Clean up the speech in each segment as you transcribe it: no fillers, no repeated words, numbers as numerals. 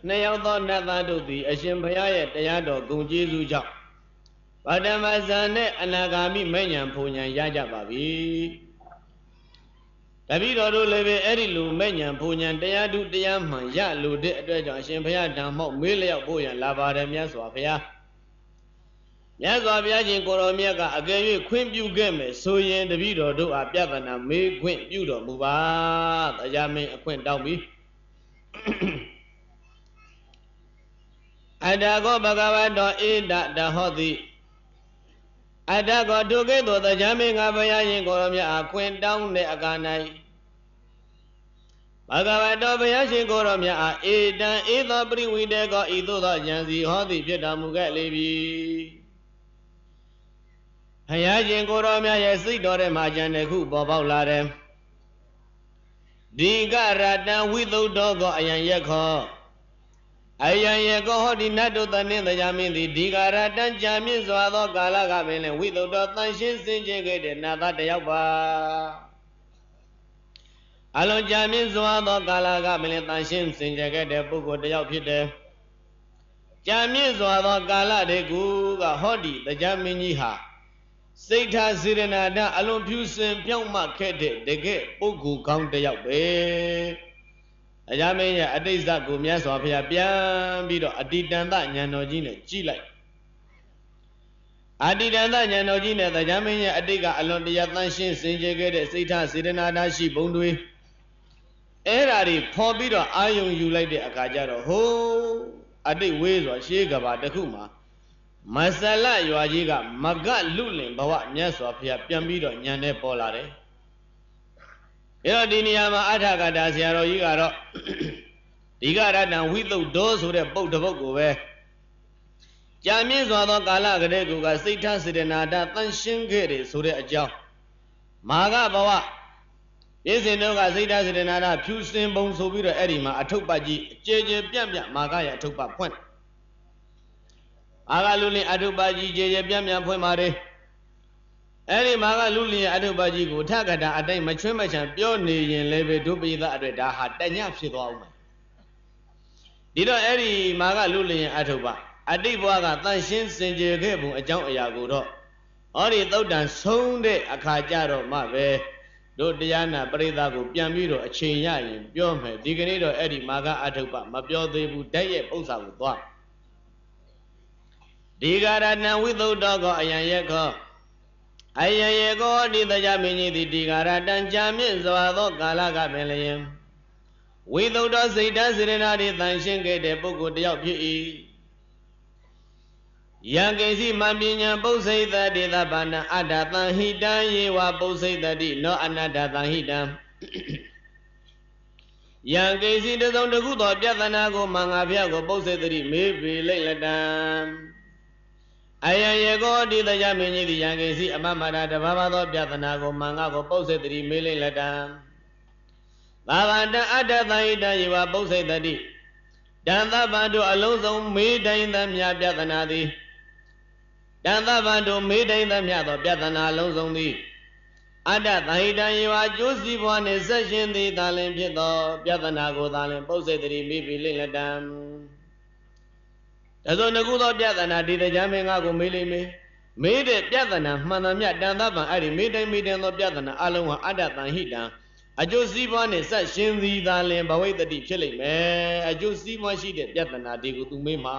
နှစ်ယောက်သောနတ်သားတို့သည်အရှင်ဘုရားရဲ့တရားတော်ဂုဏ်ကျေးဇူးကြောင့်ဗဒ္ဓမဇန်နဲ့အနာဂါမိမဲ့ညာဖုန်ညာရကြပါပြီတပည့်တော်တို့လည်းပဲအဲ့ဒီလိုမဲ့ညာဖုန်ညာတရားဓုတရားမှန်ရလို့တဲ့အတွက်ကြောင့်အရှင်ဘုရားဓမ္မောက်မေးလျောက်ဖို့ရန်လာပါတယ်မြတ်စွာဘုရားမြတ်စွာဘုရားရှင်ကိုရောမြတ်ကအကယ်၍ခွင့်ပြုခဲ့မယ်ဆိုရင်တပည့်တော်တို့အားပြဿနာမေးခွင့်ပြုတော်မူပါတရားမင်းအခွင့်တောင်းပြီအတ္တကောဘဂဝတောဣဒတဟောတိအတ္တကောဒုက္ခေသောတရားမင်းငါဘုရားရှင်ကိုရောမြတ်အားခွင့်တောင်းတဲ့အခါ၌ဘဂဝတောဘုရားရှင်ကိုရောမြတ်အားဧတံဧသောပရိဝိတေကောဤသို့သောဉာဏ်စီဟောသည်ဖြစ်တော်မူခဲ့လေပြီဘုရားရှင်ကိုရောမြတ်ရဲ့စိတ်တော်ထဲမှာဉာဏ်တစ်ခုပေါ်ပေါက်လာတယ်ဒီကရတံဝိသုဒ္ဓောကောအယံယက္ခောအယံယက္ခောဟောဒီနတ်တို့တနှင်းတရားမင်းသည်ဒီကရတံကြာမြင့်စွာသောကာလကပင်လည်းဝိသုဒ္ဓောတန်ရှင်းစင်ကြယ်ခဲ့တဲ့နတ်သားတစ်ယောက်ပါအလုံးကြာမြင့်စွာသောကာလကပင်လည်းတန်ရှင်းစင်ကြယ်ခဲ့တဲ့ပုဂ္ဂိုလ်တစ်ယောက်ဖြစ်တယ်ကြာမြင့်စွာသောကာလတည်းကူကဟောဒီတရားမင်းကြီးဟာစိတ်ထားစေရနာဓာတ်အလွန်ဖြူစင်ပြောင်းမှခဲ့တဲ့တကယ်ပုဂ္ဂိုလ်ကောင်းတစ်ယောက်ပဲအရာမင်းရဲ့အတိတ်ဇကိုမြတ်စွာဘုရားပြန်ပြီးတော့အတ္တိတန်တဉာဏ်တော်ကြီးနဲ့ကြည့်လိုက်အတ္တိတန်တဉာဏ်တော်ကြီးနဲ့တရားမင်းရဲ့အတိတ်ကအလွန်တရာတန်ရှင်းစင်ကြယ်ခဲ့တဲ့စိတ်ထားစေရနာဓာတ်ရှိဘုံတွေအဲ့ဓာတွေဖော်ပြီးတော့အာယုံယူလိုက်တဲ့အခါကျတော့ဟိုးအတိတ်ဝေးစွာရှေးကဘာတစ်ခုမှာမဆလရွာကြီးကမကလူလင်ဘဝမြတ်စွာဘုရားပြန်ပြီးတော့ညံနေပေါ်လာတယ်။အဲ့တော့ဒီနေရာမှာအထာကတာဆရာတော်ကြီးကတော့ဒီကရတံဝိသုဒ္ဓောဆိုတဲ့ပုဒ်တစ်ပုဒ်ကိုပဲကြာမြင့်စွာသောကာလကလေးကစိတ်ထားစေတနာဓာတ်တန်ရှင်းခဲ့တယ်ဆိုတဲ့အကြောင်းမာဂဘဝပြည့်စင်တို့ကစိတ်ထားစေတနာဓာတ်ဖြူစင်ပုံဆိုပြီးတော့အဲ့ဒီမှာအထုပ်ပတ်ကြီးအကျယ်ကျယ်ပြန့်ပြန့်မာဂရဲ့အထုပ်ပတ်ဖွင့်မာဂလူလင်အထုပ်ပတ်ကြီးကျယ်ကျယ်ပြန့်ပြန့်ဖွင့်ပါတယ်အဲ့ဒီမာဂလူလင်အထုပ်ပတ်ကြီးကိုထကတာအတိုင်းမချွင်းမချံပြောနေရင်လည်းပဲဒုပိသအတွက်ဒါဟာတညဖြစ်သွားအောင်မယ်ဒီတော့အဲ့ဒီမာဂလူလင်အထုပ်ပတ်အတိတ်ဘဝကတန်ရှင်းစင်ကြယ်ခဲ့ပုံအကြောင်းအရာကိုတော့ဟောဒီသုတ်တန်ဆုံးတဲ့အခါကျတော့မှပဲတို့တရားနာပရိသတ်ကိုပြန်ပြီးတော့အချိန်ရရင်ပြောမယ်ဒီကနေ့တော့အဲ့ဒီမာဂအထုပ်ပတ်မပြောသေးဘူးတိုက်ရဲ့ပု္ပ္ပာကိုသွားဒီကရဏဝိသုဒ္ဓောကောအယံယက္ခောအယံယက္ခောဒီတရားမင်းကြီးသည်ဒီကရတံကြာမြင့်စွာသောကာလကပင်လျင်ဝိသုဒ္ဓောစိတ်ဓာတ်စေရနာတွေတန်ရှင်းခဲ့တဲ့ပုဂ္ဂိုလ်တစ်ယောက်ဖြစ်၏ယံကိစီမပညာပု္ပ္စိတတိသဗ္ဗနာအတ္တသံဟိတံယေဝပု္ပ္စိတတိနောအနတ္တသံဟိတံယံကိစီတစုံတစ်ခုသောပြဿနာကိုမင်္ဂဖျားကိုပု္ပ္စိတတိမေးပေလိုက်လတံအယံယေကောဒီတရားမင်းကြီးသည်ယံကိစီအမမတာတဘာဘာသောပြဿနာကိုမင်္ဂကိုပု္ပ္စိတတိမေးလိုက်လတံသာဗန္တအတ္တသံဟိတံယေဝပု္ပ္စိတတိတန်သဗ္ဗံတို့အလုံးစုံမေးတိုင်းသမျှပြဿနာသည်တန်သဗ္ဗံတို့မေးတိုင်းသမျှသောပြဿနာလုံးစုံသည်အတ္တသဟိတံယေဝကျိုးစီးပွားနှင့်ဆက်ရှင်သည်သာလင်ဖြစ်သောပြဿနာကိုသာလင်ပု္ပ္စိတတိမေးပြီးလိမ့်လက်တံတသောငခုသောပြဿနာဒီတရားမင်းငါကိုမေးလိမ့်မေးမေးတဲ့ပြဿနာမှန်သမျှတန်သဗ္ဗံအဲ့ဒီမေးတိုင်းမေးတိုင်းသောပြဿနာအလုံးဟာအတ္တသဟိတံအကျိုးစီးပွားနှင့်ဆက်ရှင်သည်သာလင်ဘဝိတ္တိဖြစ်လိမ့်မယ်အကျိုးစီးပွားရှိတဲ့ပြဿနာဒီကိုသူမေးမှာ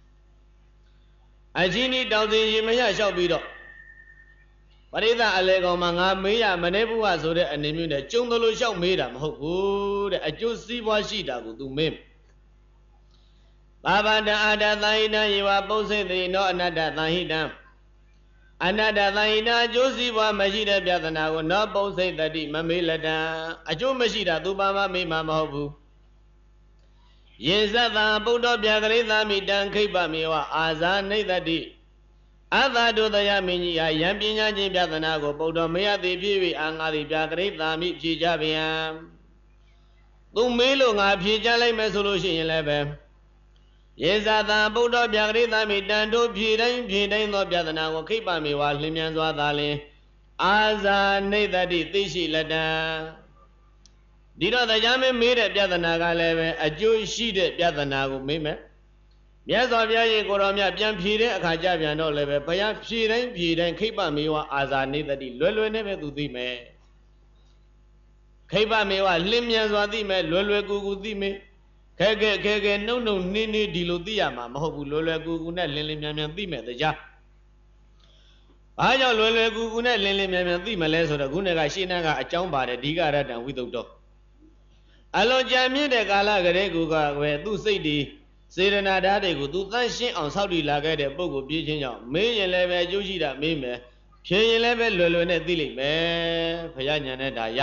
အချင်းဤတောင်စင်ရေမရလျှောက်ပြီးတော့ပရိသတ်အလေကောင်မှာငါမေးရမနေဘူးဟာဆိုတဲ့အနေမျိုးနဲ့ကျုံတယ်လို့လျှောက်မေးတာမဟုတ်ဘူးတဲ့အကျိုးစီးပွားရှိတာကိုသူမေးဘာဗန္တအာတသဟိတံယေဝပု္ပ္စိတတိနောအနတ္တသဟိတံအနတ္တသဟိတံအကျိုးစီးပွားမရှိတဲ့ပြဿနာကိုနောပု္ပ္စိတတိမမေးလက်တံအကျိုးမရှိတာသူပါမမေးမှာမဟုတ်ဘူးယေဇတံဗုဒ္ဓဗျာကရိသမိတံခိပ္ပမေဝအာဇာနိတတိအတ္တဒုတယမင်းကြီးဟာယံပညာချင်းပြဿနာကိုဗုဒ္ဓမေယတိဖြစ်၍အာငါသည်ဗျာကရိသမိဖြေကြဗျံသူမေးလို့ငါဖြေကြလိုက်မယ်ဆိုလို့ရှိရင်လည်းပဲယေဇတံဗုဒ္ဓဗျာကရိသမိတံတို့ဖြေတိုင်းသောပြဿနာကိုခိပ္ပမေဝလျင်မြန်စွာသာလင်အာဇာနိတတိသိရှိလက်တံဒီတော့တရားမင်းမေးတဲ့ပြဿနာကလည်းပဲအကျိုးရှိတဲ့ပြဿနာကိုမေးမယ်မြတ်စွာဘုရားရှင်ကိုတော်မြတ်ပြန်ဖြေတဲ့အခါကျပြန်တော့လည်းပဲဘုရားဖြေတိုင်းခိပ္ပမေဝအာဇာနေတတိလွယ်လွယ်နဲ့ပဲသူသိမယ်ခိပ္ပမေဝလင်းမြန်စွာသိမယ်လွယ်လွယ်ကူကူသိမယ်ခဲနှုတ်နှင်းဒီလိုသိရမှာမဟုတ်ဘူးလွယ်လွယ်ကူကူနဲ့လင်းမြန်သိမယ်တရားဘာကြောင့်လွယ်လွယ်ကူကူနဲ့လင်းမြန်သိမလဲဆိုတော့ခုနကရှင်းနာကအကြောင်းပါတယ်ဒီကရတံဝိသုဒ္ဓောအလွန်ကြာမြင့်တဲ့ကာလကလေးကူကပဲသူ့စိတ်ဒီစေရနာဓာတ်တွေကိုသူတန့်ရှင်းအောင်ဆောက်တည်လာခဲ့တဲ့ပုဂ္ဂိုလ်ပြည့်ချင်းကြောင့်မေးရင်လည်းပဲအကျိုးရှိတာမေးမယ်ဖြေရင်လည်းပဲလွယ်လွယ်နဲ့သိလိမ့်မယ်ဘုရားညာနဲ့ဒါရ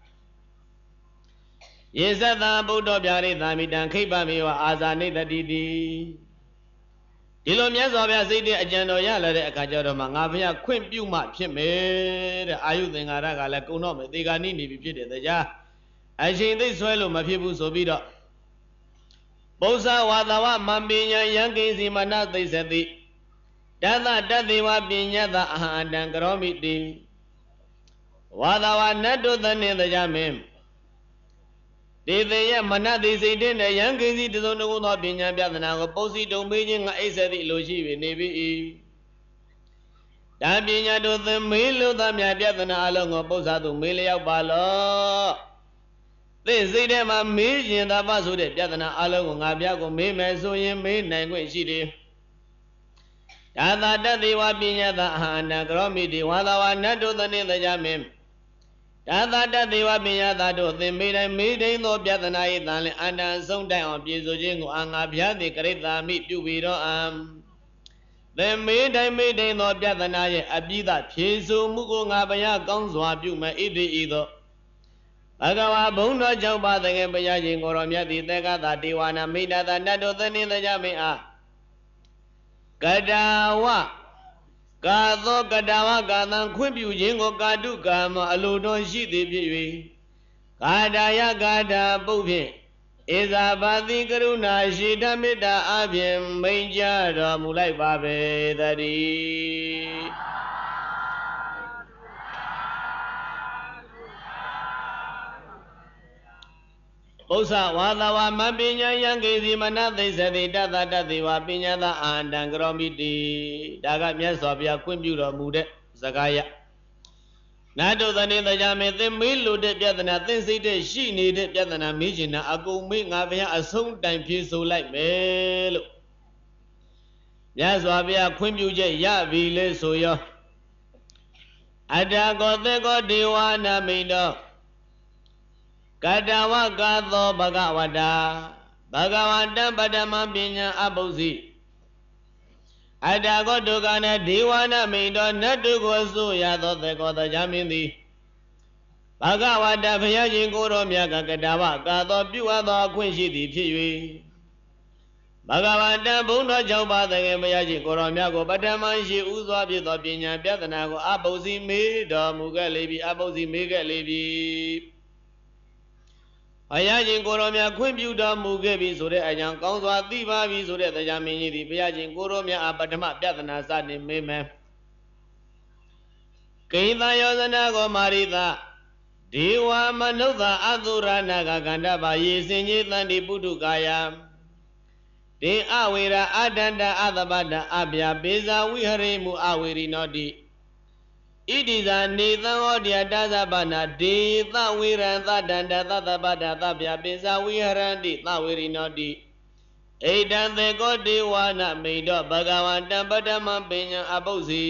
ယေသတ္တဗုဒ္ဓဗျာရိသာမိတံခိပ္ပမေဝအာဇာနိတတိတိဒီလိုမြတ်စွာဘုရားစိတ်တဲ့အကြံတော်ရလာတဲ့အခါကျတော့မှငါဘုရားခွင့်ပြုမှဖြစ်မယ်တဲ့အာယုသင်္ကာရကလည်းကုံတော့မယ်သေဂာနိနေပြီဖြစ်တယ်တရားအချိန်သိဆွဲလို့မဖြစ်ဘူးဆိုပြီးတော့ပု္ပ္ပဝါသဝမံပညာယံကိစီမနသိစတိတသတသေဝပညတအဟံအတံကရောမိတိဝါသဝနတ္တုသနေတရားမင်းဒေသေယမနသိစိတ်တဲ့ယံကိစီတစုံတကုသောပညာပြဒနာကိုပု္ပ္စီတုံမေးခြင်းငါအိစတိလိုရှိပြီနေပြီဒါပညာတို့သမေးလို့သားများပြဒနာအလုံးကိုပု္ပ္ပစာသူမေးလျောက်ပါလောသိစိတ်ထဲမှာမေးရင်သာပါဆိုတဲ့ပြဿနာအလုံးကိုငါပြကိုမေးမယ်ဆိုရင်မေးနိုင်ခွင့်ရှိတယ်။ဒါသာတသေဝပညာသာအဟန္တကရောမိတိဝါသဝနတ္တုသနေတရားမင်းဒါသာတသေဝပညာသာတို့သင်မေးတိုင်းမေးတိုင်းသောပြဿနာ၏တန်လင်အန္တန်ဆုံးတိုင်အောင်ပြေဆိုခြင်းကိုအာငါဘုရားသည်ကရိတာမိပြုပြီးတော့သင်မေးတိုင်းသောပြဿနာရဲ့အပိဓာဖြေဆိုမှုကိုငါဘုရားကောင်းစွာပြုမယ်ဣတိဤသောဘဂဝါဘုံတော်ကြောင့်ပါတကယ်ဘုရားရှင်ကိုရောမြတ်သည်သက္ကတာဒေဝနာမိတ္တနတ္တောသနိတကြမင်းအားကတာဝကာသောကတာဝကာသံခွင့်ပြုခြင်းကိုကာတုကာမအလိုတော်ရှိသည်ဖြစ်၍ကာတာယကာတာပုတ်ဖြင့်ဧဇာဘာတိကရုဏာရှိဓမေတ္တာအဖြင့်မိန်ကြတော်မူလိုက်ပါပေတည်းဥစ္စာဝါသဝမပညာယံကိစီမနသိစတိတသတသေဝပညာသာအာန္တံကရောမိတိဒါကမြတ်စွာဘုရားခွင့်ပြုတော်မူတဲ့စကားရနတ္တုသနေတရားမေသင်မေးလို့တဲ့ပြဿနာသင်စိတ်တဲ့ရှိနေတဲ့ပြဿနာမေးချင်တာအကုန်မေးငါဘုရားအဆုံးတိုင်ဖြေဆိုလိုက်မယ်လို့မြတ်စွာဘုရားခွင့်ပြုချက်ရပြီလေဆိုရောအတ္တကောသေကောဒေဝနာမိန်တော်ကတဝကာသောဘဂဝတာဘဂဝတံပတမပညာအပုစီအတ္တကောဒုက္ခနဲ့ဒေဝနာမိန်တော်နတ်တုကိုဆိုရသောသေကောတရားမင်းသည်ဘဂဝတဘုရားရှင်ကိုတော်မြတ်ကတဝကာသောပြုအပ်သောအခွင့်ရှိသည်ဖြစ်၍ဘဂဝတဘုံတော်ကြောင့်ပါတကယ်ဘုရားရှင်ကိုတော်မြတ်ကိုပထမရှိဥစွာဖြစ်သောပညာပြဒနာကိုအပုစီမေးတော်မူခဲ့လေပြီအပုစီမေးခဲ့လေပြီဘုရားရှင်ကိုရောမြတ်ခွင့်ပြုတော်မူခဲ့ပြီဆိုတဲ့အကြောင်းကောင်းစွာသိပါပြီဆိုတဲ့တရားမင်းကြီးသည်ဘုရားရှင်ကိုရောမြတ်အားပထမပြဒနာစတင်မေးမယ်ကိသယောဇနာကိုမာရိသဒေဝမနုဿအသုရနာကကန္တပါယေစင်ကြီးတန်တိပုထုကာယဒေအဝေရအတန္တအသဗ္ဗတအဗျာပေဇာဝိဟရိမူအဝေရိနောတိဣတိဇာနေသံဟောတရားတသဗ္ဗနာဒေသဝေရံသတန္တသတ္တဗ္ဗတသဗျာပိဇာဝိဟရန္တိသဝေရိနောတိဣတံသေကောဒေဝနာမိန်တော်ဘဂဝတံပတမပညာအပုစီ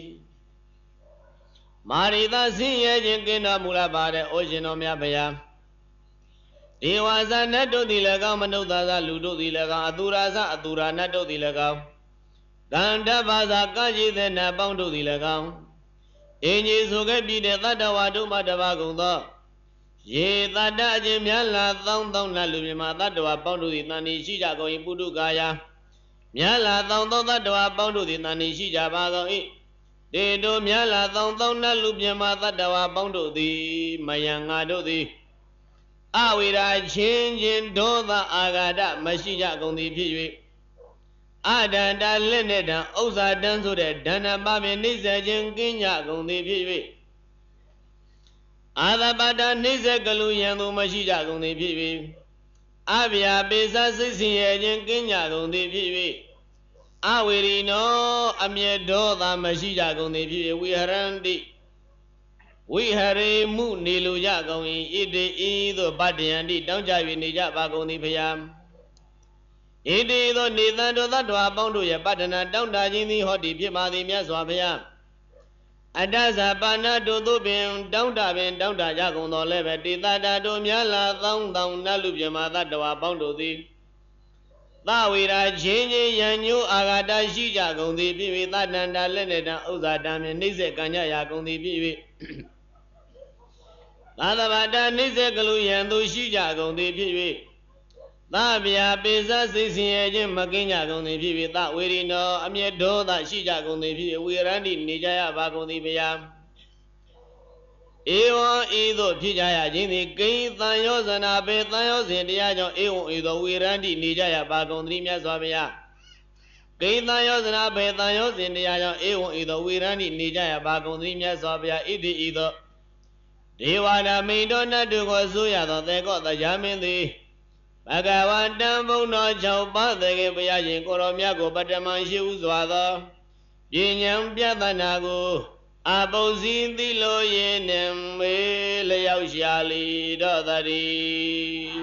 မာရိသဆင်းရဲခြင်းကင်းတော်မူလာပါတဲ့အိုရှင်တော်မြတ်ဗျာဒေဝဇာနတ်တို့သည်၎င်းမနုဿာဇလူတို့သည်၎င်းအသူရာဇအသူရာနတ်တို့သည်၎င်းကန္တဘာဇာကကြီးတဲ့နတ်ပေါင်းတို့သည်၎င်းအင်းကြီးဆိုခဲ့ပြီးတဲ့တတ္တဝါတို့မှတပါကုန်သောရေတတ္တအခြင်းများလာသောင်းသောင်းနတ်လူမြမတတ္တဝါပေါင်းတို့သည်တန်နေရှိကြကုန်၏ပုထုကာယများလာသောင်းသောင်းတတ္တဝါပေါင်းတို့သည်တန်နေရှိကြပါကုန်၏တေတို့များလာသောင်းသောင်းနတ်လူမြမတတ္တဝါပေါင်းတို့သည်မယံငါတို့သည်အဝိရာချင်းချင်းဒေါသအာဃာတမရှိကြကုန်သည်ဖြစ်၍အဒန္တလက်နဲ့တံဥစ္စာတန်းဆိုတဲ့ဒန္နပပင်နှိစ္စခြင်းကင်းကြကုန်သည်ဖြစ်၍အာသပါဒနှိစ္စကလူယံသူမရှိကြကုန်သည်ဖြစ်၍အဗျာပိစစိတ်ဆင်းရဲခြင်းကင်းကြကုန်သည်ဖြစ်၍အဝေရီနောအမျက်ဒေါသမရှိကြကုန်သည်ဖြစ်၍ဝိဟရန္တိဝိဟရေမှုနေလိုကြကုန်၏ဣတိဤသို့ဗတ္တယန္တိတောင်းကြ၍နေကြပါကုန်သည်ဖျားဣတိသောနေသံတို့သတ္တဝါပေါင်းတို့ရဲ့ပတ္တနာတောင်းတခြင်းသည်ဟောဒီဖြစ်ပါသည်မြတ်စွာဘုရားအတ္တဇာပါဏတို့သို့ပင်တောင်းတကြကုန်တော်လဲပဲတေတတာတို့များလာသောင်းသောင်းနတ်လူပြမသတ္တဝါပေါင်းတို့သည်သဝေရာချင်းချင်းယံညိုးအာဂတာရှိကြကုန်သည်ဖြစ်၍သတ္တန္တာလက်နဲ့တံဥစ္စာတံမြင်နှိစ္စကံကြရာကုန်သည်ဖြစ်၍သာသဘာတနှိစ္စကလူယံသူရှိကြကုန်သည်ဖြစ်၍သဗျာပိစစိတ်ဆင်းရဲခြင်းမကင်းကြကုန်သည်ဖြစ်၍သဝေရိနောအမျက်ဒေါသရှိကြကုန်သည်ဖြစ်၍ဝေရန္တိနေကြရပါကုန်သည်ဗျာဧဝံဤသို့ဖြစ်ကြရခြင်းသည်ကိဉ္သံယောဇနာပေသံယောဇဉ်တရားကြောင့်ဧဝံဤသို့ဝေရန္တိနေကြရပါကုန်သည်မြတ်စွာဘုရားကိဉ္သံယောဇနာပေသံယောဇဉ်တရားကြောင့်ဧဝံဤသို့ဝေရန္တိနေကြရပါကုန်သည်မြတ်စွာဘုရားဣတိဤသို့ဒေဝနာမိန်တော်နတ်တို့ကိုဆိုရသောသေကောတရားမင်းသည်ဘဂဝါတံဘုံတော်၆ပါးသေကေဘုရားရှင်ကိုရောမြတ်ကိုပတ္တမန်ရှိဥစွာသောပညာပြသနာကိုအပုစီသိလိုရင်နှင့်မေလျောက်ရှာလီတော်တည်း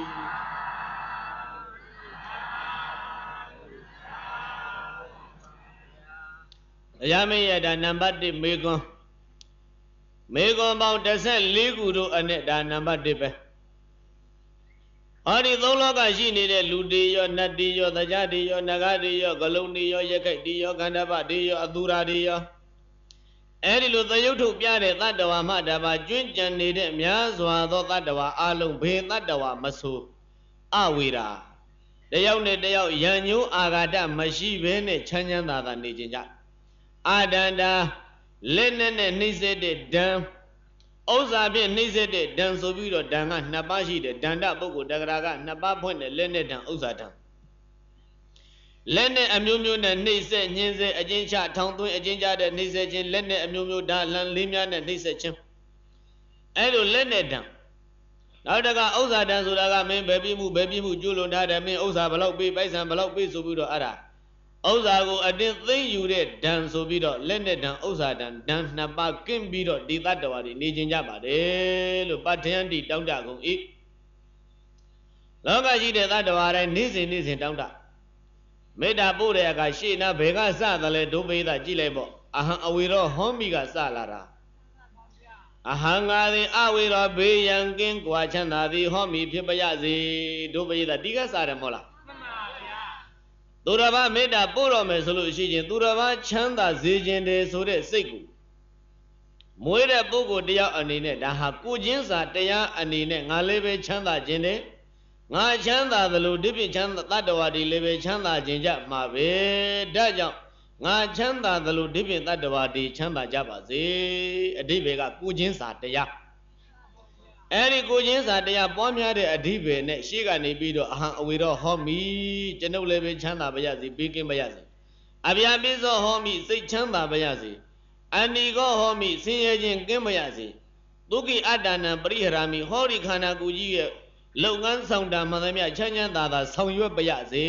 တရားမင်းရတာနံပါတ်1မေကွန်းပေါင်း14ခုတို့အနဲ့ဒါနံပါတ်1ပဲဟောဒီသုံးလောကရှိနေတဲ့လူတွေရောနတ်တွေရောသကြားတွေရောနဂါတွေရောဂလုံးတွေရောရခိုက်တွေရောခန္ဓာပတွေရောအသူရာတွေရောအဲ့ဒီလိုသရုပ်ထုတ်ပြတဲ့တတ္တဝါမှတပါကျွင့်ကြံနေတဲ့များစွာသောတတ္တဝါအလုံးဘေတတ္တဝါမဆိုအဝေရာတယောက်နဲ့တယောက်ယံညိုးအာဃာတမရှိဘဲနဲ့ချမ်းချမ်းသာသာနေကြကြအာဒန္တာလက်နဲ့နှိမ့်ဆက်တဲ့ဓံဥစ္စာဖြင့်နှိမ့်ဆက်တဲ့ဓံဆိုပြီးတော့ဓံက2ပါးရှိတယ်ဒန္တပုဂ္ဂိုလ်တဂရက2ပါးဖွင့်တယ်လက်နဲ့ဓံဥစ္စာဓံလက်နဲ့အမျိုးမျိုးနဲ့နှိမ့်ဆက်ညှင်းဆက်အကျဉ်းချထောင်သွင်းအကျဉ်းချတဲ့နှိမ့်ဆက်ခြင်းလက်နဲ့အမျိုးမျိုးဒါလန်လေးများနဲ့နှိမ့်ဆက်ခြင်းအဲ့လိုလက်နဲ့ဓံနောက်တကဥစ္စာဓံဆိုတာကမင်းဘယ်ပြမှုကျူးလွန်ထားတယ်မင်းဥစ္စာဘလောက်ပေးပိုက်ဆံဘလောက်ပေးဆိုပြီးတော့အဲ့ဒါဥစ္စာကိုအတင်းသိမ့်ယူတဲ့ဓံဆိုပြီးတော့လက်နဲ့ဓံဥစ္စာဓံ2ပါးကင်းပြီးတော့ဒီတတ္တဝါတွေနေခြင်းကြပါတယ်လို့ပဋ္ဌာန်းတိတောင်းတကုန်၏လောကရှိတဲ့တတ္တဝါတိုင်းနေ့စဉ်တောင်းတမေတ္တာပို့တဲ့အခါရှေ့နာဘယ်ကစသလဲဒုပိသကြည့်လိုက်ပေါ့အဟံအဝေရောဟောမိကစလာတာအဟံငါသည်အဝေရောဘေးရန်ကင်းကွာချမ်းသာသည်ဟောမိဖြစ်ပါရစေဒုပိသဒီကစတယ်မဟုတ်လားသူတော်ဘာမေတ္တာပို့တော်မယ်ဆိုလို့ရှိရင်သူတော်ဘာချမ်းသာစေခြင်းတည်းဆိုတဲ့စိတ်ကိုမွေးတဲ့ပုဂ္ဂိုလ်တယောက်အနေနဲ့ဒါဟာကိုချင်းစာတရားအနေနဲ့ငါလည်းပဲချမ်းသာခြင်းတည်းငါချမ်းသာသလိုဒီပြင်ချမ်းသာတတ္တဝါတွေလည်းပဲချမ်းသာခြင်းကြမှာပဲဒါကြောင့်ငါချမ်းသာသလိုဒီပြင်တတ္တဝါတွေချမ်းသာကြပါစေအဓိပ္ပာယ်ကကိုချင်းစာတရားအဲ့ဒီကိုချင်းစာတရားပွားများတဲ့အဓိပ္ပာယ်နဲ့ရှေ့ကနေပြီးတော့အဟံအဝေရောဟောမိကျွန်ုပ်လည်းပဲချမ်းသာပါရစေဘေးကင်းပါရစေအဗျာပိသောဟောမိစိတ်ချမ်းသာပါရစေအန္တိကောဟောမိဆင်းရဲခြင်းကင်းပါရစေဒုက္ခိအတ္တနံပရိဟရာမိဟောဒီခန္ဓာကိုယ်ကြီးရဲ့လုပ်ငန်းဆောင်တာမှန်သမျှချမ်းချမ်းသာသာဆောင်ရွက်ပါရစေ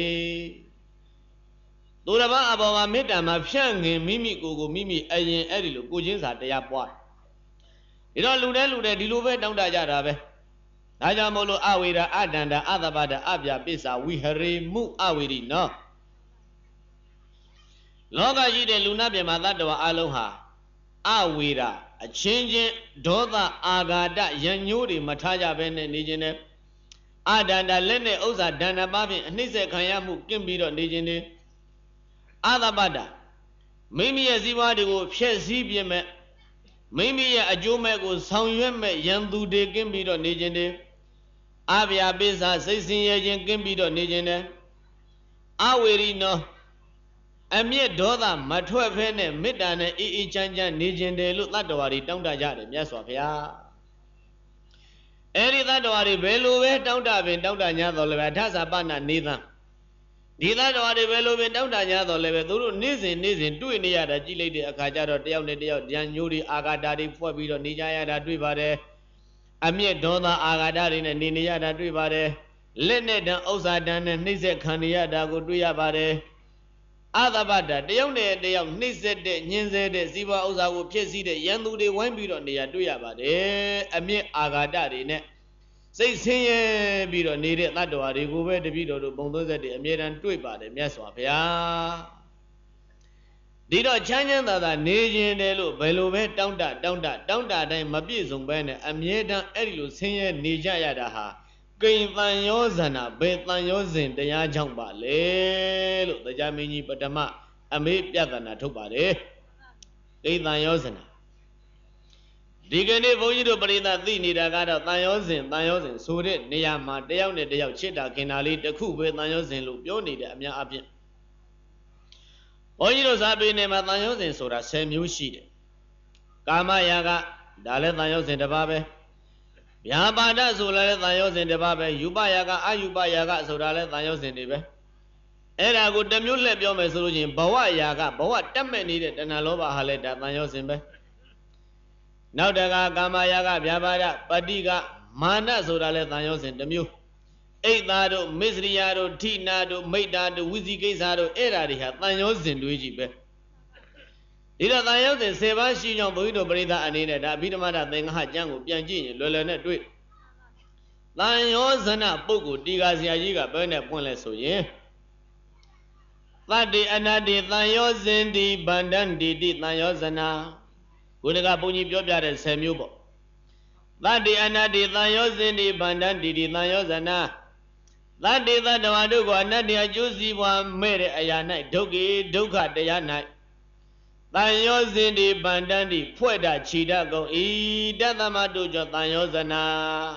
သူတစ်ပါးအပေါ်မှာမေတ္တာမှာဖြန့်ငင်မိမိကိုယ်ကိုမိမိအရင်အဲ့ဒီလိုကိုချင်းစာတရားပွားဒီတော့လူတဲ့ဒီလိုပဲတောင်းတကြတာပဲဒါကြောင့်မို့လို့အဝေရာအတန္တာအသဘာဒအပြပိစ္ဆာဝိဟရေမှုအဝေရိနောလောကရှိတဲ့လူနာပြမသတ္တဝါအလုံးဟာအဝေရာအချင်းချင်းဒေါသအာဃာတယံညိုးတွေမထားကြဘဲနဲ့နေခြင်းနဲ့အတန္တာလက်နဲ့ဥစ္စာဒါနပါဖြင့်အနှိမ့်ဆက်ခံရမှုကင်းပြီးတော့နေခြင်းနဲ့အသဘာဒမိမိရဲ့စည်းဝါးတွေကိုဖျက်ဆီးပြမဲ့မိမိရဲ့အကျိုးမဲ့ကိုဆောင်ရွက်မဲ့ရန်သူတွေကင်းပြီးတော့နေခြင်းနဲ့အဗျာပိစ္ဆာစိတ်ဆင်းရဲခြင်းကင်းပြီးတော့နေခြင်းနဲ့အဝေရိနောအမျက်ဒေါသမထွက်ဖဲနဲ့မေတ္တာနဲ့အေးအေးချမ်းချမ်းနေခြင်းတယ်လို့တတ္တဝါတွေတောင်းတကြတယ်မြတ်စွာဘုရားအဲ့ဒီတတ္တဝါတွေဘယ်လိုပဲတောင်းတပင်တောင်းတညာတော်လည်းပဲအထသပနနေသံဒီတတ္တဝါတွေဘယ်လိုပင်တောင်းတညာတော်လည်းပဲသူတို့နေ့စဉ်တွေ့နေရတာကြည့်လိုက်တဲ့အခါကျတော့တယောက်နဲ့တယောက်ဉာဏ်ညိုးတွေအာဃာတတွေဖွဲ့ပြီးတော့နေကြရတာတွေ့ပါတယ်အမျက်ဒေါသအာဃာတတွေနဲ့နေနေရတာတွေ့ပါတယ်လက်နဲ့တန်ဥစ္စာတန်နဲ့နှိမ့်ဆက်ခံနေရတာကိုတွေ့ရပါတယ်အသဗ္ဗတတယောက်နဲ့တယောက်နှိမ့်ဆက်တဲ့ညှင်းဆဲတဲ့စီးပွားဥစ္စာကိုဖျက်ဆီးတဲ့ရန်သူတွေဝိုင်းပြီးတော့နေရတွေ့ရပါတယ်အမျက်အာဃာတတွေနဲ့စိတ်ဆင်းရဲပြီးတော့နေတဲ့တတ္တဝါတွေကိုပဲတပည့်တော်တို့ဘုံသုံးဆက်တွေအမြဲတမ်းတွေ့ပါတယ်မြတ်စွာဘုရားဒီတော့ချမ်းချမ်းသာသာနေခြင်းတယ်လို့ဘယ်လိုပဲတောင်းတတိုင်းမပြည့်စုံပဲနဲ့အမြဲတမ်းအဲ့ဒီလိုဆင်းရဲနေကြရတာဟာကိဉ္တန်ယောဇနာဘယ်တန်ယောဇဉ်တရားကြောင့်ပါလေလို့တရားမင်းကြီးပထမအမေပြဿနာထုတ်ပါတယ်ကိဉ္တန်ယောဇနာဒီကနေ့ဘုန်းကြီးတို့ပရိသတ်သိနေတာကတော့တန်ယောဇဉ်ဆိုတဲ့နေရာမှာတယောက်နဲ့တယောက်ချစ်တာခင်တာလေးတစ်ခုပဲတန်ယောဇဉ်လို့ပြောနေတယ်အများအပြည့်ဘုန်းကြီးတို့စာပေနယ်မှာတန်ယောဇဉ်ဆိုတာ10မျိုးရှိတယ်ကာမရာဂဒါလည်းတန်ယောဇဉ်တစ်ပါးပဲဗျာပါဒဆိုလည်းတန်ယောဇဉ်တစ်ပါးပဲယူပရာဂအယူပရာဂဆိုတာလည်းတန်ယောဇဉ်တွေပဲအဲ့ဒါကိုတစ်မျိုးလက်ပြောမယ်ဆိုလို့ချင်းဘဝရာဂဘဝတက်မဲ့နေတဲ့တဏှာလောဘဟာလည်းဒါတန်ယောဇဉ်ပဲနောက်တကကာမရာဂဗျာပါဒပฏิကမာနဆိုတာလည်းတန်ယောဇဉ်တစ်မျိုးအိတ်သားတို့မစ္စရိယာတို့ထိနာတို့မိတ်တာတို့ဝိဇိကိစ္စတို့အဲ့ဓာတွေဟာတန်ယောဇဉ်တွေကြီးပဲဒီတော့တန်ယောဇဉ်10ပါးရှိကြောင်းဘုန်းကြီးတို့ပရိသတ်အနေနဲ့ဒါအဘိဓမ္မာဒသင်္ဃဟကျမ်းကိုပြန်ကြည့်ရင်လွယ်လွယ်နဲ့တွေ့တန်ယောဇနပုဂ္ဂိုလ်တီဃာဆရာကြီးကဘယ်နဲ့ဖွင့်လဲဆိုရင်သတ္တိအနတ္တိတန်ယောဇဉ်တိဗန္ဒန္တိတိတန်ယောဇနာကိုယ်တကဘုန်းကြီးပြောပြတဲ့10မျိုးပေါ့သတ္တိအနတ္တိတန်ယောဇဉ်တိဗန္ဒန္တိတိတန်ယောဇနာသတ္တိသတ္တဝါတို့ကိုအနတ္တအကျိုးစီးပွားမဲ့တဲ့အရာ၌ဒုက္ခတရား၌တန်ယောဇဉ်တိဗန္ဒန္တိဖွဲ့တာခြိတကုန်ဤတသမတို့ကြောင့်တန်ယောဇနာ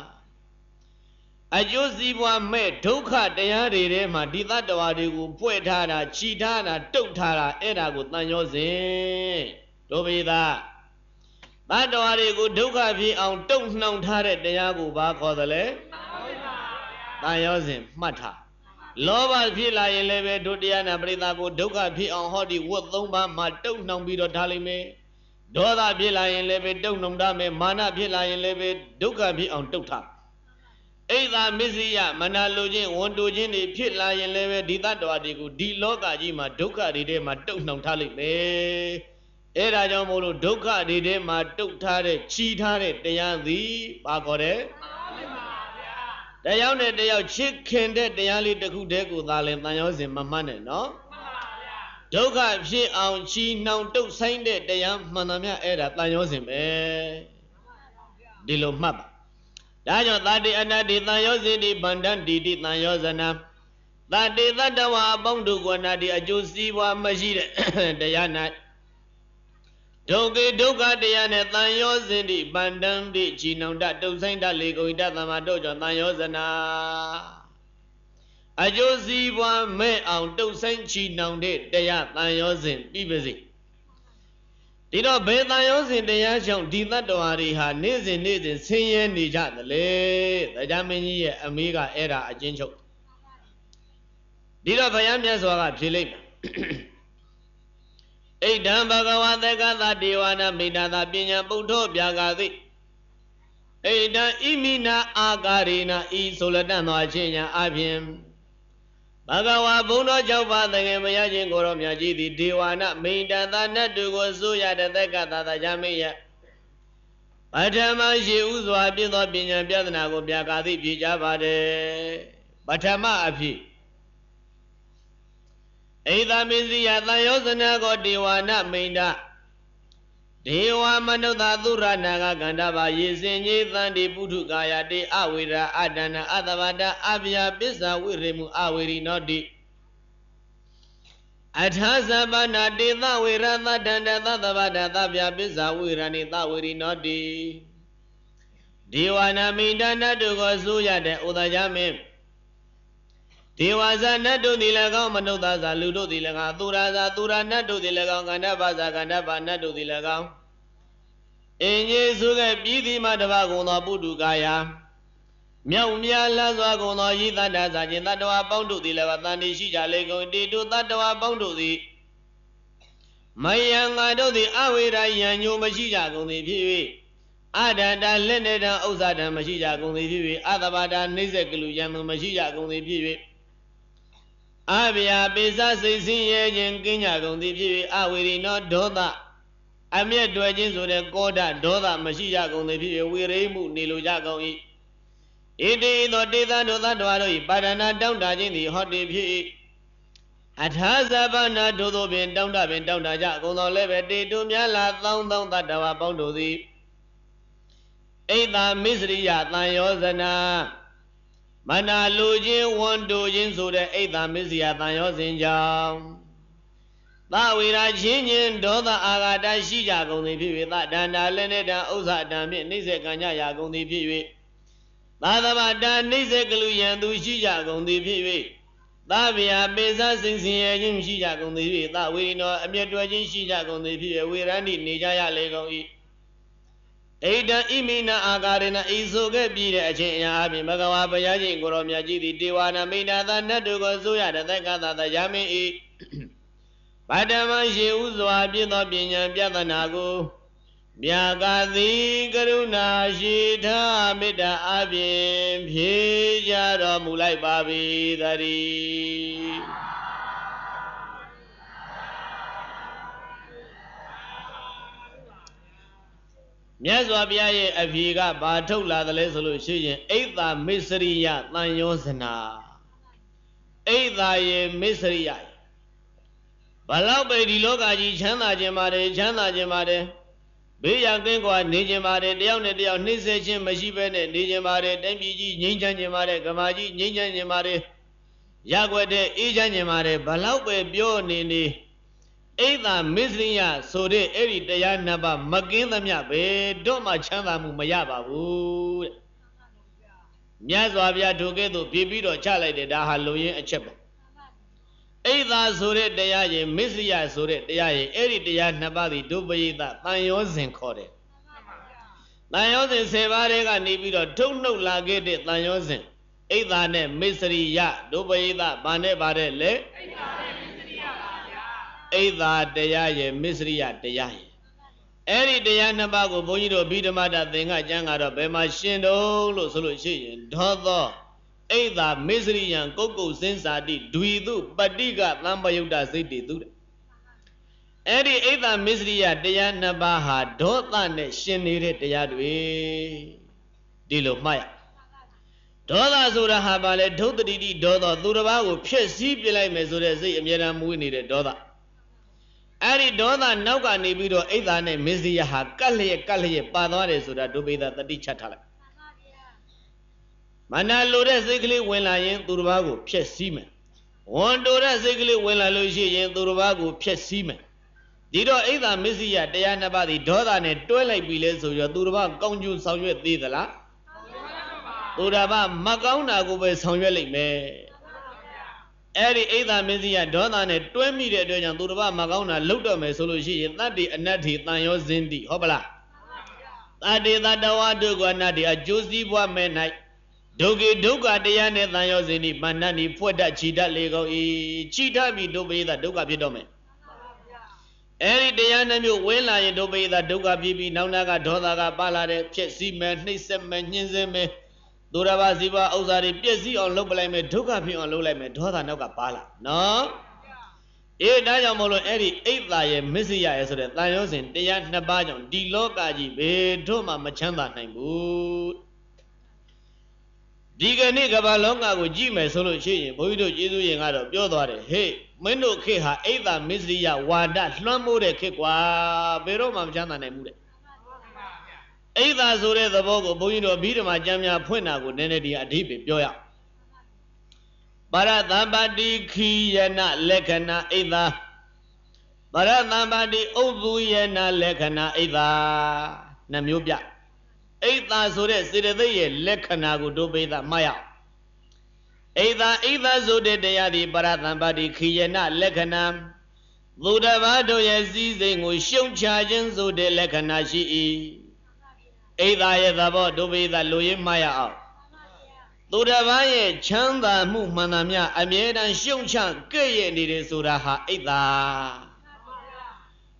အကျိုးစီးပွားမဲ့ဒုက္ခတရားတွေထဲမှာဒီတတ္တဝါတွေကိုဖွဲ့ထားတာခြိထားတာတုတ်ထားတာအဲ့ဒါကိုတန်ယောဇဉ်တို့ပိသာတတ္တဝါတွေကိုဒုက္ခဖြစ်အောင်တုတ်နှောင်ထားတဲ့တရားကိုဘာခေါ်သလဲတန်ယောဇဉ်မှတ်ထားလောဘဖြစ်လာရင်လည်းပဲဒုတရားနာပရိသတ်ကိုဒုက္ခဖြစ်အောင်ဟောဒီဝတ်3ပါးမှာတုတ်နှောင်ပြီးတော့ထားလိမ့်မယ်ဒေါသဖြစ်လာရင်လည်းပဲတုတ်နှောင်ထားမယ်မာနဖြစ်လာရင်လည်းပဲဒုက္ခဖြစ်အောင်တုတ်ထားအိဒါမစ္စရိယမနာလိုခြင်းဝန်တိုခြင်းတွေဖြစ်လာရင်လည်းပဲဒီတတ္တဝါတွေကိုဒီလောကကြီးမှာဒုက္ခတွေထဲမှာတုတ်နှောင်ထားလိမ့်မယ်အဲ့ဒါကြောင့်မို့လို့ဒုက္ခတွေထဲမှာတုတ်ထားတဲ့ချီထားတဲ့တရားသည်ဘာခေါ်တယ်တယောက်နဲ့တယောက်ချစ်ခင်တဲ့တရားလေးတစ်ခုတည်းကိုသာလဲတန်ယောဇဉ်မမှတ်နဲ့နော်ဒုက္ခဖြစ်အောင်ချီနှောင်တုတ်ဆိုင်တဲ့တရားမှန်သမျှအဲ့ဒါတန်ယောဇဉ်ပဲဒီလိုမှတ်ပါဒါကြောင့်သတိအနတ္တိတန်ယောဇဉ်ဒီဗန္ဒန္တိတိတန်ယောဇနာသတိတတ္တဝါအပေါင်းတို့ကိုနာတိအကျိုးစီးပွားမရှိတဲ့တရား၌ဒုက္ခတရားနဲ့တန်ယောဇဉ်တိဗန္ဒန္တိချီနှောင်တတုတ်ဆိုင်တလေကုန်တသမတို့ကြောင့်တန်ယောဇနာအကျိုးစီးပွားမဲ့အောင်တုတ်ဆိုင်ချီနှောင်တဲ့တရားတန်ယောဇဉ်ပြီးပါစေဒီတော့ဘယ်တန်ယောဇဉ်တရားကြောင့်ဒီတတ္တဝါတွေဟာနေ့စဉ်ဆင်းရဲနေကြသလဲတရားမင်းကြီးရဲ့အမေးကအဲ့ဒါအချင်းချုပ်ဒီတော့ဘုရားမြတ်စွာကဖြေလိုက်မယ်ဣဒံဘဂဝသက္ကသဒေဝနာမိဏသာပညာပုထောပြာဂာသိဣဒံဣမိနာအာကာရေနာဤဆိုလတန်သောအချင်းညာအပြင်ဘဂဝါဘုံတော်၆ပါးသခင်မရခြင်းကိုရောမြတ်ကြီးသည်ဒေဝနာမိဏသာနတ်တို့ကိုဆိုရတဲ့သက္ကသသာကြမိယပထမရှိဥစွာပြည့်သောပညာပြဒနာကိုပြာဂာသိဖြေကြပါတယ်ပထမအဖြစ်ဣဒမစ္စရိယတန်ယောဇနာကိုဒေဝနာမိဏဒေဝမနုဿသုရနာဂကန္တဘာယေစင်ကြီးသန္တိပုထုကာယတေအဝေရာအတ္တနာအတဗတအဗျာပစ္ဆဝိရိမှုအဝေရိနောတိအထာသဗ္ဗနာတေသဝေရသတ္တန္တသတဗတသဗျာပစ္ဆဝိရဏိသဝေရိနောတိဒေဝနာမိဏနတ်တို့ကိုဆိုရတဲ့ဥဒယမင်းဒေဝဇာနတ်တို့သည်၎င်းမနုဿဇာလူတို့သည်၎င်းသူရာဇာသူရာနတ်တို့သည်၎င်းကန္ဓဘာဇာကန္ဓဘာနတ်တို့သည်၎င်းအင်းကြီးစုကပြည်သည်မှတပါကုန်သောပုထုကာယမြောက်မြားလန်းစွာကုန်သောဤတတ္တဇာခြင်းတတ္တဝါပေါင်းတို့သည်၎င်းတန်တိရှိကြလေကုန်တေတုတတ္တဝါပေါင်းတို့သည်မယံငါတို့သည်အဝေရာယံညိုမရှိကြကုန်သည်ဖြစ်၍ Adanda Leneda Ozada Mashija Gundi, Adabada Nizekulu Yamu Mashija Gundi, Abia Pisa Sisi Yen Kenya Gundi, Awiri not Doda. Amir Dwajins with a Goda, Doda Mashija Gundi, we remove Nilujago. It is not Dida Doda Dwari, but not down Dajin the hot deep. At Hazabana Dodo been down Daja, go no level, they do me a lot down that our bound to thee. Either misery at Yozana Mana Luji one dojin so the either misery at Yozin. That we are changing Doda Agada Shija on the Piwi, that Dana Leneda Oza Dami, Nizekanya on the Piwi. That Nizekaluyan do Shija on the Piwi. That we are Beza Singing Shija on the Piwi, that we know a mere dwajin Shija on the Piwi, we ran in Nijaya Lego. Ada Imina Agarina Isoga Bida Abi Magawa Bayaji Goromyaji, Diwana Mina, the Natugo Zoya, the Gada, the Yami. Padamashi Uzo Abino Binya Biadanago Biagadi Garuna Shita Mida Abim Pijara Mulai Babi Dari Miazwabiaye Aviga Batola the Lesolution, Either Misriya Nayosana Either ye Misriya Balabe di Logaji Chana Jemare Beya Gengwa Nijemare, Deon Nisachin Mashibene, Nijemare, Dembiji, Ninjan Jemare, Gamaji, Ninjan Jemare, Yagwede, Ijan Jemare, Balabe Bio Nini, Either Misriya, Sode, Eri Dayanaba, Magindamya, Doma Chana Mumayaba, Miazwabia together, Bibido Chala de Dahaloye, a chapel. Either Sure Dayaye, Misriya Sure Dayaye, Eri Dayanabadi, Dubayda, Tanyozin Kore. Tanyozin Sevarega Nibido, don't know Lagate, Tanyozin. Either ne Misriya, Dubayda, Bane Barele. Either Dayaye, Misriya Dayaye. Eri Dayanabago, Bonito, Bidamada, Thinga, Jangada, Bema Shindo, Solution, Dodo. Either misery and cocoa since I did, do we do, but diga, Lamba Yuda City do. Eddie either misery at Diana Baha, Dothan, Shinny, Diadwe, Dilo Maya. Dola Zura Habale, Dodi, Doda, Duraba, Pesi, Bilay Mesure, Miram, we needed Doda. Eddie Doda, Nauga Nibido, either name Misery had Kali, Padore, so that to be that the Dichatala. Mana Lura Zigli when I am Durbago, Pesimen. One Dora Zigli when I lose in Durbago, Pesimen. Dido either Missia, Diana Badi, Doda, and Toilet Villas or your Durba, Conju Samuel Didala. Duraba, Magauna go by Samuel me. Every either Missia, Doda, and 20 meter and Durba, Magauna, looked at me solution, not the Nati, Nayo Zindi, Hobala. That is that the one to go Nadi, a juicy one man. Dogi Duga Diane Nayozini, Manani, Pueda Chida Lego, Chida be Dobe the Duga Bidome. Every Diana, you will I Dobe the Duga Bibi, Naunaga, Dodaga, Balade, Chesi man, Nisem, Nizeme, Durabaziba, Ozari, Pesi on Lobalame, Duga Pi on Lolame, Doda Noga Pala. No? E Dayamolo Eri, 8 Laye, Missia, as the Lions Diana Nabajon, D. Lokaji, Be, Doma Machanda, Naibu. Diga Nigaba Longa with Jimmy Solution, Boido Jizu in Ado, Yodore, hey, Mendo Keha, Eva Misria, Wada, Slamude Kekwa, Beroma Jana Nemude. Eva Zore the Bogo, Boido, Bidama Jamia, Puena, with Nenedi, Adibi, Joya. Baradambadi Kiyana, Lekana, Eva. Baradambadi Obuyana, Lekana, Eva. Namubia. Either Zode, Sidde, Lekanago, Dobe the Maya. Either Zode, Deadi, Baratambadi, Kiyana, Lekanam. Ludavado Yazizing with show charging Zode Lekanashi. Either the Dobe the Louis Maya. Ludavaye, Chanda, Mumanamia, Amir and Shung Chan, Gay needed Suraha, Either.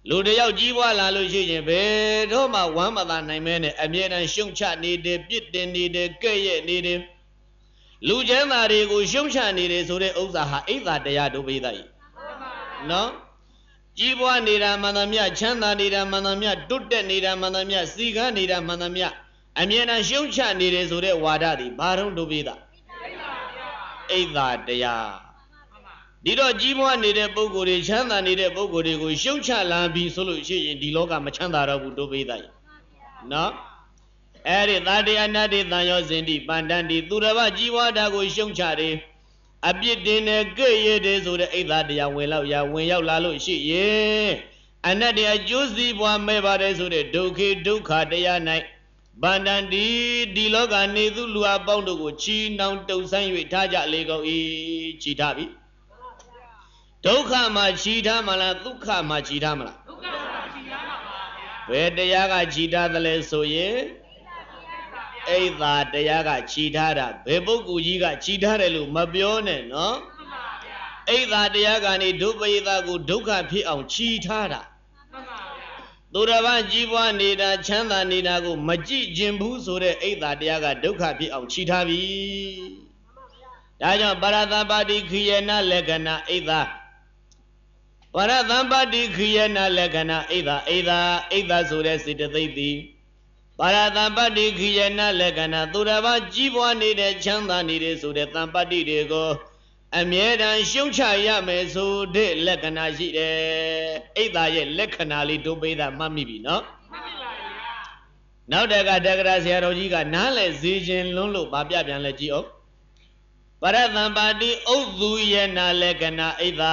လူတယောက်ကြီးပွားလာလို့ရှိရင်ဘယ်တော့မှဝမ်းမသာနိုင်မဲနဲ့အမြဲတမ်းရှုံချနေတယ်ပြစ်တင်နေတယ်ကဲ့ရဲ့နေတယ်လူချမ်းသာတွေကိုရှုံချနေတယ်ဆိုတဲ့ဥစ္စာဟာအိဒါတရားတို့ပိသကြီးနော်ကြီးပွားနေတာမှန်သမျှချမ်းသာနေတာမှန်သမျှတွတ်တက်နေတာမှန်သမျှစီကန်းနေတာမှန်သမျှအမြဲတမ်းရှုံချနေတယ်ဆိုတဲ့ဝါဒသည်ဘာတော့တို့ပိသအိဒါတရားဒီတော့ကြီးပွားနေတဲ့ပုဂ္ဂိုလ်တွေချမ်းသာနေတဲ့ပုဂ္ဂိုလ်တွေကိုရှုံချလာပြီးဆိုလို့ရှိရင်ဒီလောကမချမ်းသာတော့ဘူးတို့ပိသကြီးနော်အဲ့ဒီသာတေအနတ္တိတန်ရောစင်တိပန္တန်တိသူတစ်ပါးကြီးပွားတာကိုရှုံချတယ်အပြစ်တင်နဲ့ကြွရတဲ့ဆိုတဲ့အိဒါတရားဝင်ရောက်လာလို့ရှိရင်အနတ္တအကျိုးစီးပွားမဲ့ပါတယ်ဆိုတဲ့ဒုက္ခတရား၌ဗန္တန်ဒီလောကနေသူလူအပေါင်းတို့ကိုချီနှောင်တုံဆိုင်၍ထားကြလေကုန်၏ချီထားပြီဒုက္ခမှာချီထားမလားဒုက္ခမှာချီထားမလားဒုက္ခမှာချီထားမှာပါဗျာဘယ်တရားကချီထားသလဲဆိုရင်အိဒါတရားကချီထားတာဘယ်ပုဂ္ဂိုလ်ကြီးကချီထားတယ်လို့မပြောနဲ့နော်မှန်ပါဗျာအိဒါတရားကနေဒုပရိသကိုဒုက္ခဖြစ်အောင်ချီထားတာမှန်ပါဗျာသူတစ်ပါးကြီးပွားနေတာချမ်းသာနေတာကိုမကြည့်ခြင်းဘူးဆိုတဲ့အိဒါတရားကဒုက္ခဖြစ်အောင်ချီထားပြီဒါကြောင့်ပရသဗ္ဗတိခိယနာလက္ခဏာအိဒါပရသဗ္ဗတိခိယနာလက္ခဏာအိဒါဆိုတဲ့စေတသိက်သည်ပါရသံပတ္တိခိယနာလက္ခဏာသူတစ်ပါးကြီးပွားနေတဲ့ချမ်းသာနေတဲ့ဆိုတဲ့သံပတ္တိတွေကိုအမြဲတမ်းရှုံချရမယ်ဆိုတဲ့လက္ခဏာရှိတယ်အိဒါရဲ့လက္ခဏာလေးတို့ပိသမှတ်မိပြီနော်မှတ်ပါဗျာနောက်တကတက္ကရာဆရာတော်ကြီးကနားလဲစေခြင်းလွန်းလို့ဗာပြပြန်လဲကြည့်အောင်ပရသံပတ္တိဥဒ္ဓုယနာလက္ခဏာအိဒါ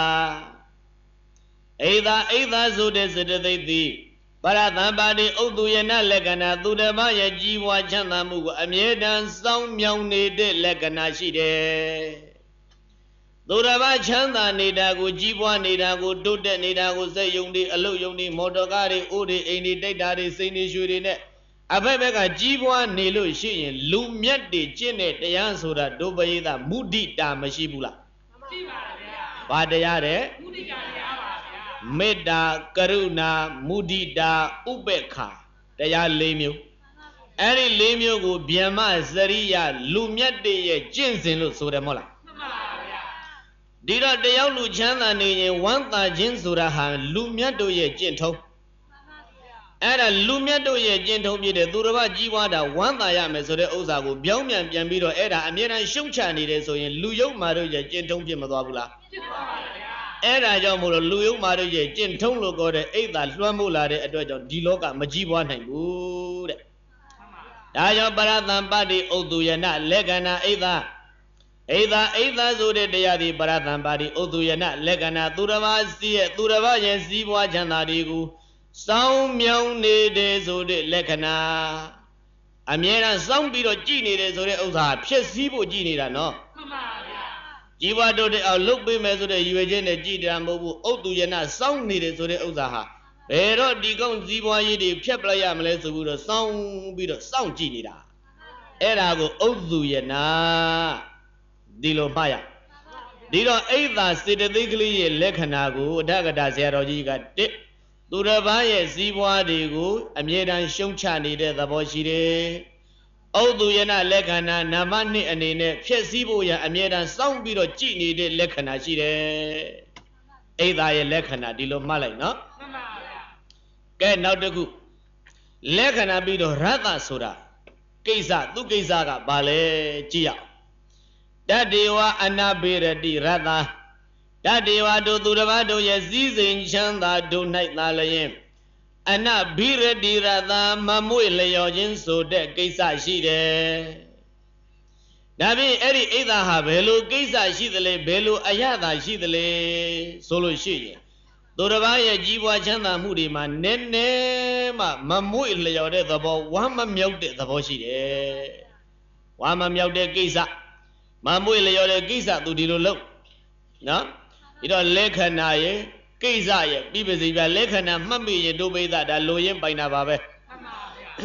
ဆိုတဲ့စေတသိက်သည်ပရသံပါတိဥဒ္ဓယနာလက္ခဏာသူတစ်ပါးရဲ့ကြီးပွားချမ်းသာမှုကိုအမြဲတမ်းစောင့်မြောင်နေတဲ့လက္ခဏာရှိတယ်သူတစ်ပါးချမ်းသာနေတာကိုကြီးပွားနေတာကိုတိုးတက်နေတာကိုစက်ယုံတွေအလုပ်ယုံတွေမော်တော်ကားတွေအိုးတွေအိမ်တွေတိုက်တာတွေစိန်တွေရွှေတွေနဲ့အဖက်ဘက်ကကြီးပွားနေလို့ရှိရင်လူမြတ်တွေကျင့်တဲ့တရားဆိုတာဒုပရိသမုဒိတာမရှိဘူးလားရှိပါဗျာဘာတရားတဲ့မုဒိတာတရားပါမေတ္တာကရုဏာမုဒိတာဥပေက္ခတရား၄မျိုးအဲ့ဒီ၄မျိုးကိုဗျမ္မစရိယလူမြတ်တွေရဲ့ကျင့်စဉ်လို့ဆိုတယ်မဟုတ်လားမှန်ပါဗျာဒီတော့တယောက်လူချမ်းသာနေရင်ဝမ်းသာခြင်းဆိုတာဟာလူမြတ်တို့ရဲ့ကျင့်ထုံးအဲ့ဒါလူမြတ်တို့ရဲ့ကျင့်ထုံးဖြစ်တဲ့သူတစ်ပါးကြီးပွားတာဝမ်းသာရမယ်ဆိုတဲ့ဥစ္စာကိုပြောင်းပြန်ပြီးတော့အဲ့ဒါအမြဲတမ်းရှုံချနေတယ်ဆိုရင်လူယုတ်မာတို့ရဲ့ကျင့်ထုံးဖြစ်မသွားဘူးလားဖြစ်သွားပါဗျာအဲ့ဒါကြောင့်မို့လို့လူယုံမာတို့ရဲ့ကျင့်ထုံးလို့ခေါ်တဲ့အိဒါလွှမ်းမိုးလာတဲ့အတွက်ကြောင့်ဒီလောကမကြီးပွားနိုင်ဘူးတဲ့ဒါကြောင့်ပရသံပတ္တိဥဒ္ဓယနာလက္ခဏာအိဒါဆိုတဲ့တရားဒီပရသံပတ္တိဥဒ္ဓယနာလက္ခဏာသူတစ်ပါးရဲ့စီးပွားချမ်းသာတွေကိုစောင်းမြောင်းနေတဲ့ဆိုတဲ့လက္ခဏာအမြဲတမ်းစောင်းပြီးတော့ကြည်နေတယ်ဆိုတဲ့ဥစ္စာဖြစ်စည်းဖို့ကြည်နေတာနော်မှန်ပါဗျာကြီးပွားတို့တဲ့အောင်လုတ်ပေးမယ်ဆိုတဲ့ရွေချင်းနဲ့ကြည်တာမဟုတ်ဘူးဥဒ္ဓယနာစောင်းနေတယ်ဆိုတဲ့ဥစ္စာဟာဘယ်တော့ဒီကောင်းစည်းပွားရေးတွေဖြတ်ပလိုက်ရမလဲဆိုပြီးတော့စောင်းပြီးတော့စောင့်ကြည့်နေတာအဲ့ဒါကိုဥဒ္ဓယနာဒီလိုမှတ်ရဒီတော့အိဒါစေတသိက်ကလေးရဲ့လက္ခဏာကိုအဋ္ဌကတာဆရာတော်ကြီးကတစ်သူတစ်ပါးရဲ့စည်းပွားတွေကိုအမြဲတမ်းရှုံချနေတဲ့သဘောရှိတယ်ဥဒ္ဓယနာလက္ခဏာနံပါတ်2အနေနဲ့ဖြစ်စည်းဖို့ရအမြဲတမ်းစောင့်ပြီးတော့ကြည်နေတဲ့လက္ခဏာရှိတယ်အိဒါရဲ့လက္ခဏာဒီလိုမှတ်လိုက်နော်မှန်ပါဗျာကဲနောက်တစ်ခုလက္ခဏာပြီးတော့ရတ္တဆိုတာကိစ္စသူကိစ္စကဘာလဲကြည့်ရအောင်တတ္တေဝအနာဘေရတိရတ္တတတ္တေဝတို့သူတစ်ပါးတို့ရဲ့စည်းစိမ်ချမ်းသာတို့၌သာလျင်အနဘိရတိရတ္တမမွေလျော်ခြင်းဆိုတဲ့ကိစ္စရှိတယ်ဒါဖြင့်အဲ့ဒီအိဒါဟာဘယ်လိုကိစ္စရှိသလဲဘယ်လိုအရသာရှိသလဲဆိုလို့ရှိရင်သူတစ်ပါးရဲ့ကြီးပွားချမ်းသာမှုတွေမှာနည်းနည်းမှမမွေလျော်တဲ့သဘောဝမ်းမမြောက်တဲ့သဘောရှိတယ်ဝမ်းမမြောက်တဲ့ကိစ္စမမွေလျော်တဲ့ကိစ္စသူဒီလိုလုပ်နော်ဒီတော့လက္ခဏာရဲ့ကိစ္စရဲ့ပြီးပါစေဗျာလက္ခဏာမှတ်မိရင်ဒုပိသဒါလိုရင်းပိုင်တာပါပဲမှန်ပါ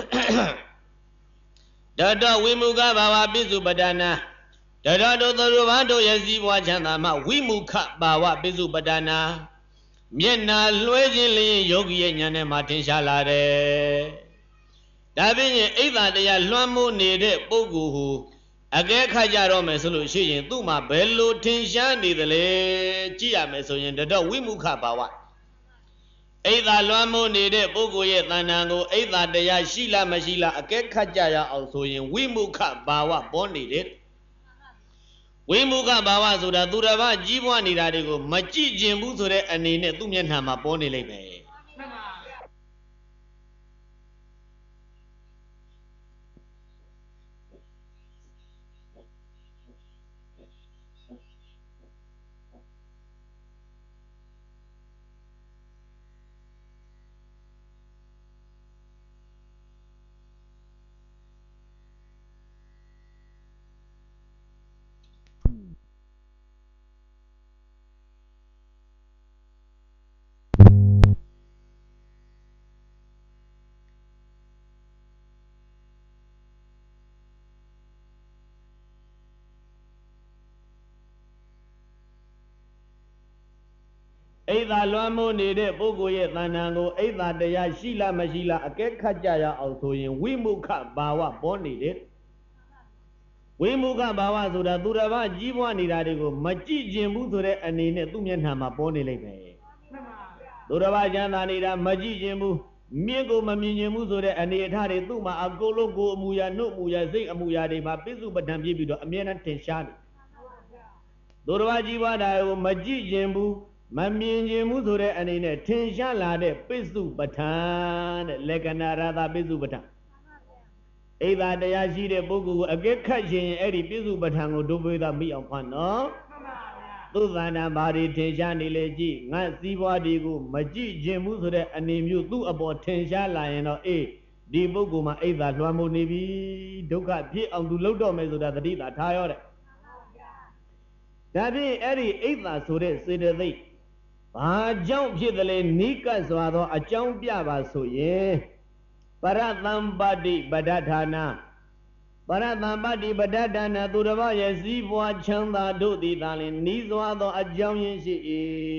ဗျာတတဝိမုခဘာဝပိစုပဒနာတတတို့သူတို့ဘာတို့ရဲ့စည်းပွားချမ်းသာမှဝိမုခဘာဝပိစုပဒနာမျက်နာလွှဲခြင်းလျင်ယောဂီရဲ့ဉာဏ်နဲ့မှထင်ရှားလာတယ်ဒါဖြင့်အိဋ္ဌာတရားလွှမ်းမိုးနေတဲ့ပုဂ္ဂိုလ်ဟူအကဲခတ်ကြတော့မယ်ဆိုလို့ရှိရင်သူ့မှာဘယ်လိုထင်ရှားနေသလဲကြည့်ရမယ်ဆိုရင်တော့ဝိမုခဘာဝအိဋ္ဌာလွှမ်းမိုးနေတဲ့ပုဂ္ဂိုလ်ရဲ့တဏ္ဍာကိုအိဋ္ဌာတရားရှိလားမရှိလားအကဲခတ်ကြရအောင်ဆိုရင်ဝိမုခဘာဝပေါ်နေတယ်ဝိမုခဘာဝဆိုတာသူတစ်ပါးကြီးပွားနေတာတွေကိုမကြည့်ကျင်ဘူးဆိုတဲ့အနေနဲ့သူ့မျက်နှာမှာပေါ်နေလိမ့်မယ်အိဋ္ဌာလွှမ်းမိုးနေတဲ့ပုဂ္ဂိုလ်ရဲ့တဏ္ဍာကိုအိဋ္ဌာတရားရှိလားမရှိလားအကဲခတ်ကြရအောင်ဆိုရင်ဝိမုခဘာဝပေါ်နေတယ်ဝိမုခဘာဝဆိုတာသူတစ်ပါးကြီးပွားနေတာတွေကိုမကြည့်ကျင်ဘူးဆိုတဲ့အနေနဲ့သူ့မျက်နှာမှာပေါ်နေလိမ့်မယ်သူတစ်ပါးကျမ်းသာနေတာမကြည့်ကျင်ဘူးမြင့်ကိုမမြင်ကျင်ဘူးဆိုတဲ့အနေအထားတွေသူ့မှာအကုန်လုံးကိုယ်အမူအရာနှုတ်အမူအရာစိတ်အမူအရာတွေမှာပိစုပဒံပြည့်ပြီးတော့အမြဲတမ်းထင်ရှားနေသူတစ်ပါးကြီးပွားတာကိုမကြည့်ကျင်ဘူးမမြင်ကျင်မှုဆိုတဲ့အနေနဲ့ထင်ရှားလာတဲ့ပိစုပဋ္ဌာန်တဲ့လက္ခဏာရတာပိစုပဋ္ဌာန်အိဋ္ဌာတရားရှိတဲ့ပုဂ္ဂိုလ်ကိုအကဲခတ်ရင်အဲ့ဒီပိစုပဋ္ဌာန်ကိုဒုဗေဒမိအောင်ဖတ်နော်သူသဏ္ဍာန်ဘာတွေထင်ရှားနေလေကြည့်ငါစည်းပွားတွေကိုမကြည့်ကျင်ဘူးဆိုတဲ့အနေမျိုးသူ့အပေါ်ထင်ရှားလာရင်တော့ဒီပုဂ္ဂိုလ်မှာအိဋ္ဌာလွှမ်းမိုးနေပြီဒုက္ခဖြစ်အောင်သူလှုပ်တော့မယ်ဆိုတာသတိသာထားရောတဲ့ဒါဖြင့်အဲ့ဒီအိဋ္ဌာဆိုတဲ့စေတသိက်ဘာကြောင့်ဖြစ်တယ်လဲနိကတ်စွာသောအကြောင်းပြပါဆိုရင်ပရသံပတိပဋ္ဌဌာနာပရသံပတိပဋ္ဌဌာနာသူတစ်ပါးရဲ့စည်းပွားချမ်းသာတို့သည်သာလျှင်နီးစွာသောအကြောင်းရင်းရှိ၏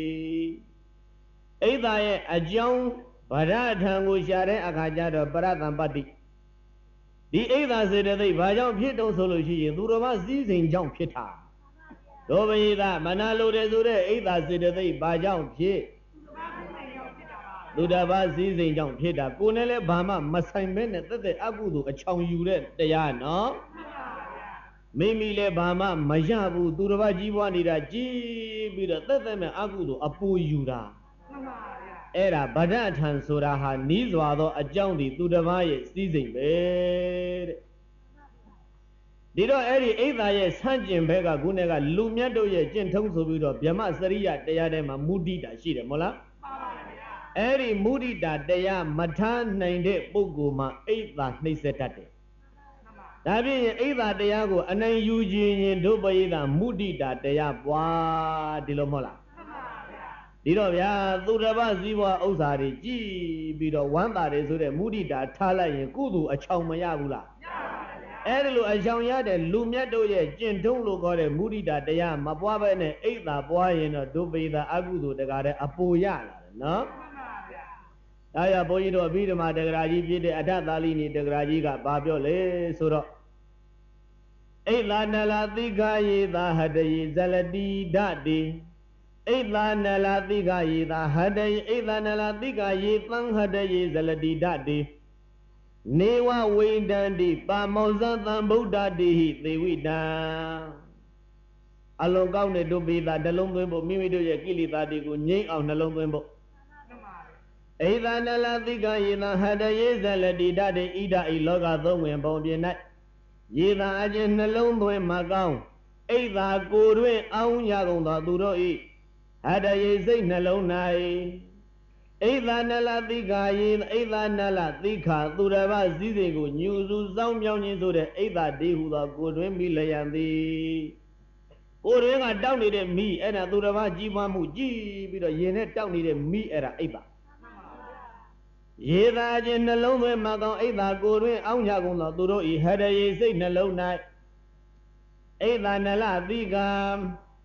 အိဋ္ဌာရဲ့အကြောင်းပဋ္ဌဌာန်ကိုရှာတဲ့အခါကျတော့ပရသံပတိဒီအိဋ္ဌာစေတသိက်ဘာကြောင့်ဖြစ်တော့ဆိုလို့ရှိရင်သူတစ်ပါးစည်းစိမ်ကြောင့်ဖြစ်တာဒုဗေဒမနာလိုတယ်ဆိုတဲ့အိဋ္ဌာစေတသိက်ဘာကြောင့်ဖြစ်သူတစ်ပါးစည်းစိမ်ကြောင့်ဖြစ်တာကိုယ်နဲ့လည်းဘာမှမဆိုင်မဲနဲ့တက်တဲ့အကုသိုလ်အချောင်ယူတဲ့တရားနော်မိမိလည်းဘာမှမရဘူးသူတစ်ပါးကြီးပွားနေတာကြီးပြီးတော့တက်မဲ့အကုသိုလ်အပူယူတာအဲ့ဒါဗဒ္ဒထံဆိုတာဟာနီးစွာသောအကြောင်းဒီသူတစ်ပါးရဲ့စည်းစိမ်ပဲတဲ့ဒီတော့အဲ့ဒီအိဋ္ဌာရဲ့ဆန့်ကျင်ဘက်ကခုနကလူမြတ်တို့ရဲ့ကျင့်ထုံးဆိုပြီးတော့ဗြဟ္မစရိယတရားထဲမှာမုဒိတာရှိတယ်မဟုတ်လားမှန်ပါဗျာအဲ့ဒီမုဒိတာတရားမထားနိုင်တဲ့ပုဂ္ဂိုလ်မှာအိဋ္ဌာနှိမ့်ဆက်တတ်တယ်ဒါဖြင့်အိဋ္ဌာတရားကိုအနိုင်ယူခြင်းရင်တို့ပရိသမုဒိတာတရားပွားဒီလိုမဟုတ်လားမှန်ပါဗျာဒီတော့ဗျာသူတစ်ပါးစည်းပွားဥစ္စာတွေကြည်ပြီးတော့ဝမ်းသာတယ်ဆိုတဲ့မုဒိတာထားလိုက်ရင်ကုသိုလ်အချောင်မရဘူးလားအဲ့ဒီလိုအကြောင်းရတဲ့လူမြတ်တို့ရဲ့ကျင့်ထုံးလို့ခေါ်တဲ့မုဒိတာတရားမပွားဘဲနဲ့အိဋ္ဌာပွားရင်တော့ဒုပိသာအကုသိုလ်တကားတဲ့အပူရလာတယ်နော်မှန်ပါဗျာဒါရဘုန်းကြီးတို့အဘိဓမ္မာတက္ကရာကြီးပြည့်တဲ့အထသာလိနိတက္ကရာကြီးကဘာပြောလဲဆိုတော့အိဋ္ဌာနလာသိခာယေသာဟတယေဇလတိဓတိအိဋ္ဌာနလာသိခာယေသာဟတယေအိဋ္ဌာနလာသိခာယေသံဟတယေဇလတိဓတိနေဝဝိန္ဒန္တိပါမောဇသံဗုဒ္ဓတိဟိသေဝိတံအလုံးကောင်းတဲ့ဒုပိသနှလုံးသွင်းဖို့မိမိတို့ရဲ့ကိလေသာတွေကိုငြိမ်းအောင်နှလုံးသွင်းဖို့အိသနလသိကယေသဟတယေဇလတိဓတေဣဒဤလောကသုံးဝင်ပုံပြင်၌ယေသအချင်းနှလုံးသွင်းမကောင်းအိသာကိုတွင်အောင်းရကုန်သောသူတို့ဤဟတယေစိတ်နှလုံး၌အိသနလသိခာယေအိသနလသိခာသူတစ်ပါးစည်းစိမ်ကိုညူစုစောင်းမြောင်းခြင်းဆိုတဲ့အိသတေဟုသောကိုတွင်မိလျံသည်ကိုတွင်ကတောက်နေတဲ့မိအဲ့ဒါသူတစ်ပါးကြီးပွားမှုကြည်ပြီးတော့ရင်နဲ့တောက်နေတဲ့မိအဲ့ဒါအိသယေသာချင်းနှလုံးသွင်းမကောင်းအိသကိုတွင်အောင်းချကုန်သောသူတို့ဤဟရယေစိတ်နှလုံး၌အိသနလသိခာ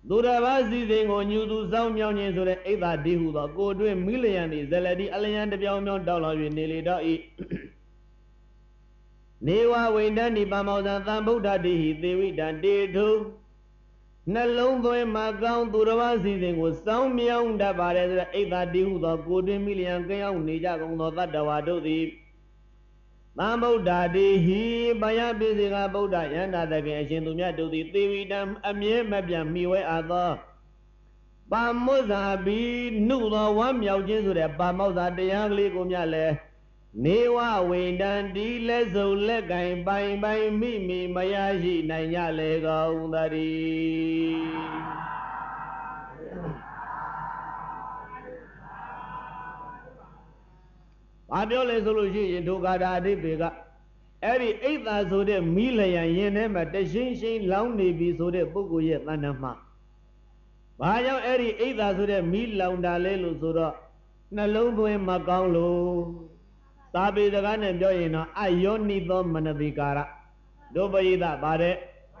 သူတစ်ပါးစီစဉ်ကိုညူသူစောင်းမြောင်းခြင်းဆိုတဲ့အိဒါဒီဟုသောကိုတွင်မိလျံသည်ဇလတိအလျံတပြောင်ပြောင်တောက်လောင်၍နေလေတော့၏နေဝဝိန္ဒန်ဒီပမောဇံသံဗုဒ္ဓတိဟိသေဝိတံတေထုနှလုံးသွင်းမှာကောင်းသူတစ်ပါးစီစဉ်ကိုစောင်းမြောင်းတတ်ပါတယ်ဆိုတဲ့အိဒါဒီဟုသောကိုတွင်မိလျံကြောင်းနေကြကုန်သောတတ္တဝါတို့သည်သံဗုဒ္ဓတိဟိဘယပိစေကဗုဒ္ဓယန္တာတခင်အရှင်သူမြတ်တို့သည်သေဝိတံအမြဲမပြတ်မိဝဲအပ်သောပါမောဇာဘီနှုသောဝမ်းမြောက်ခြင်းဆိုတဲ့ပါမောဇာတရားကလေးကိုမြတ်လဲနေဝဝိန္ဒန်ဒီလက်စုံလက်ကင်ပိုင်ပိုင်မိမိမရရှိနိုင်ကြလေကုန်သတည်းဘာပြောလဲဆိုလို့ရှိရင်ဒုက္ခတာအဓိပ္ပာယ်ကအဲ့ဒီအိတ်သာဆိုတဲ့မိလျံရင်ထဲမှာတရှင်းရှင်းလောင်းနေပြီဆိုတဲ့ပုဂ္ဂိုလ်ရဲ့တဏ္ဍာမှာဘာကြောင့်အဲ့ဒီအိတ်သာဆိုတဲ့မိလောင်တာလဲလို့ဆိုတော့နှလုံးသွင်းမကောင်းလို့သာပေစကားနဲ့ပြောရင်တော့အယောနိသောမနတိကာရဒုပယိတပါတဲ့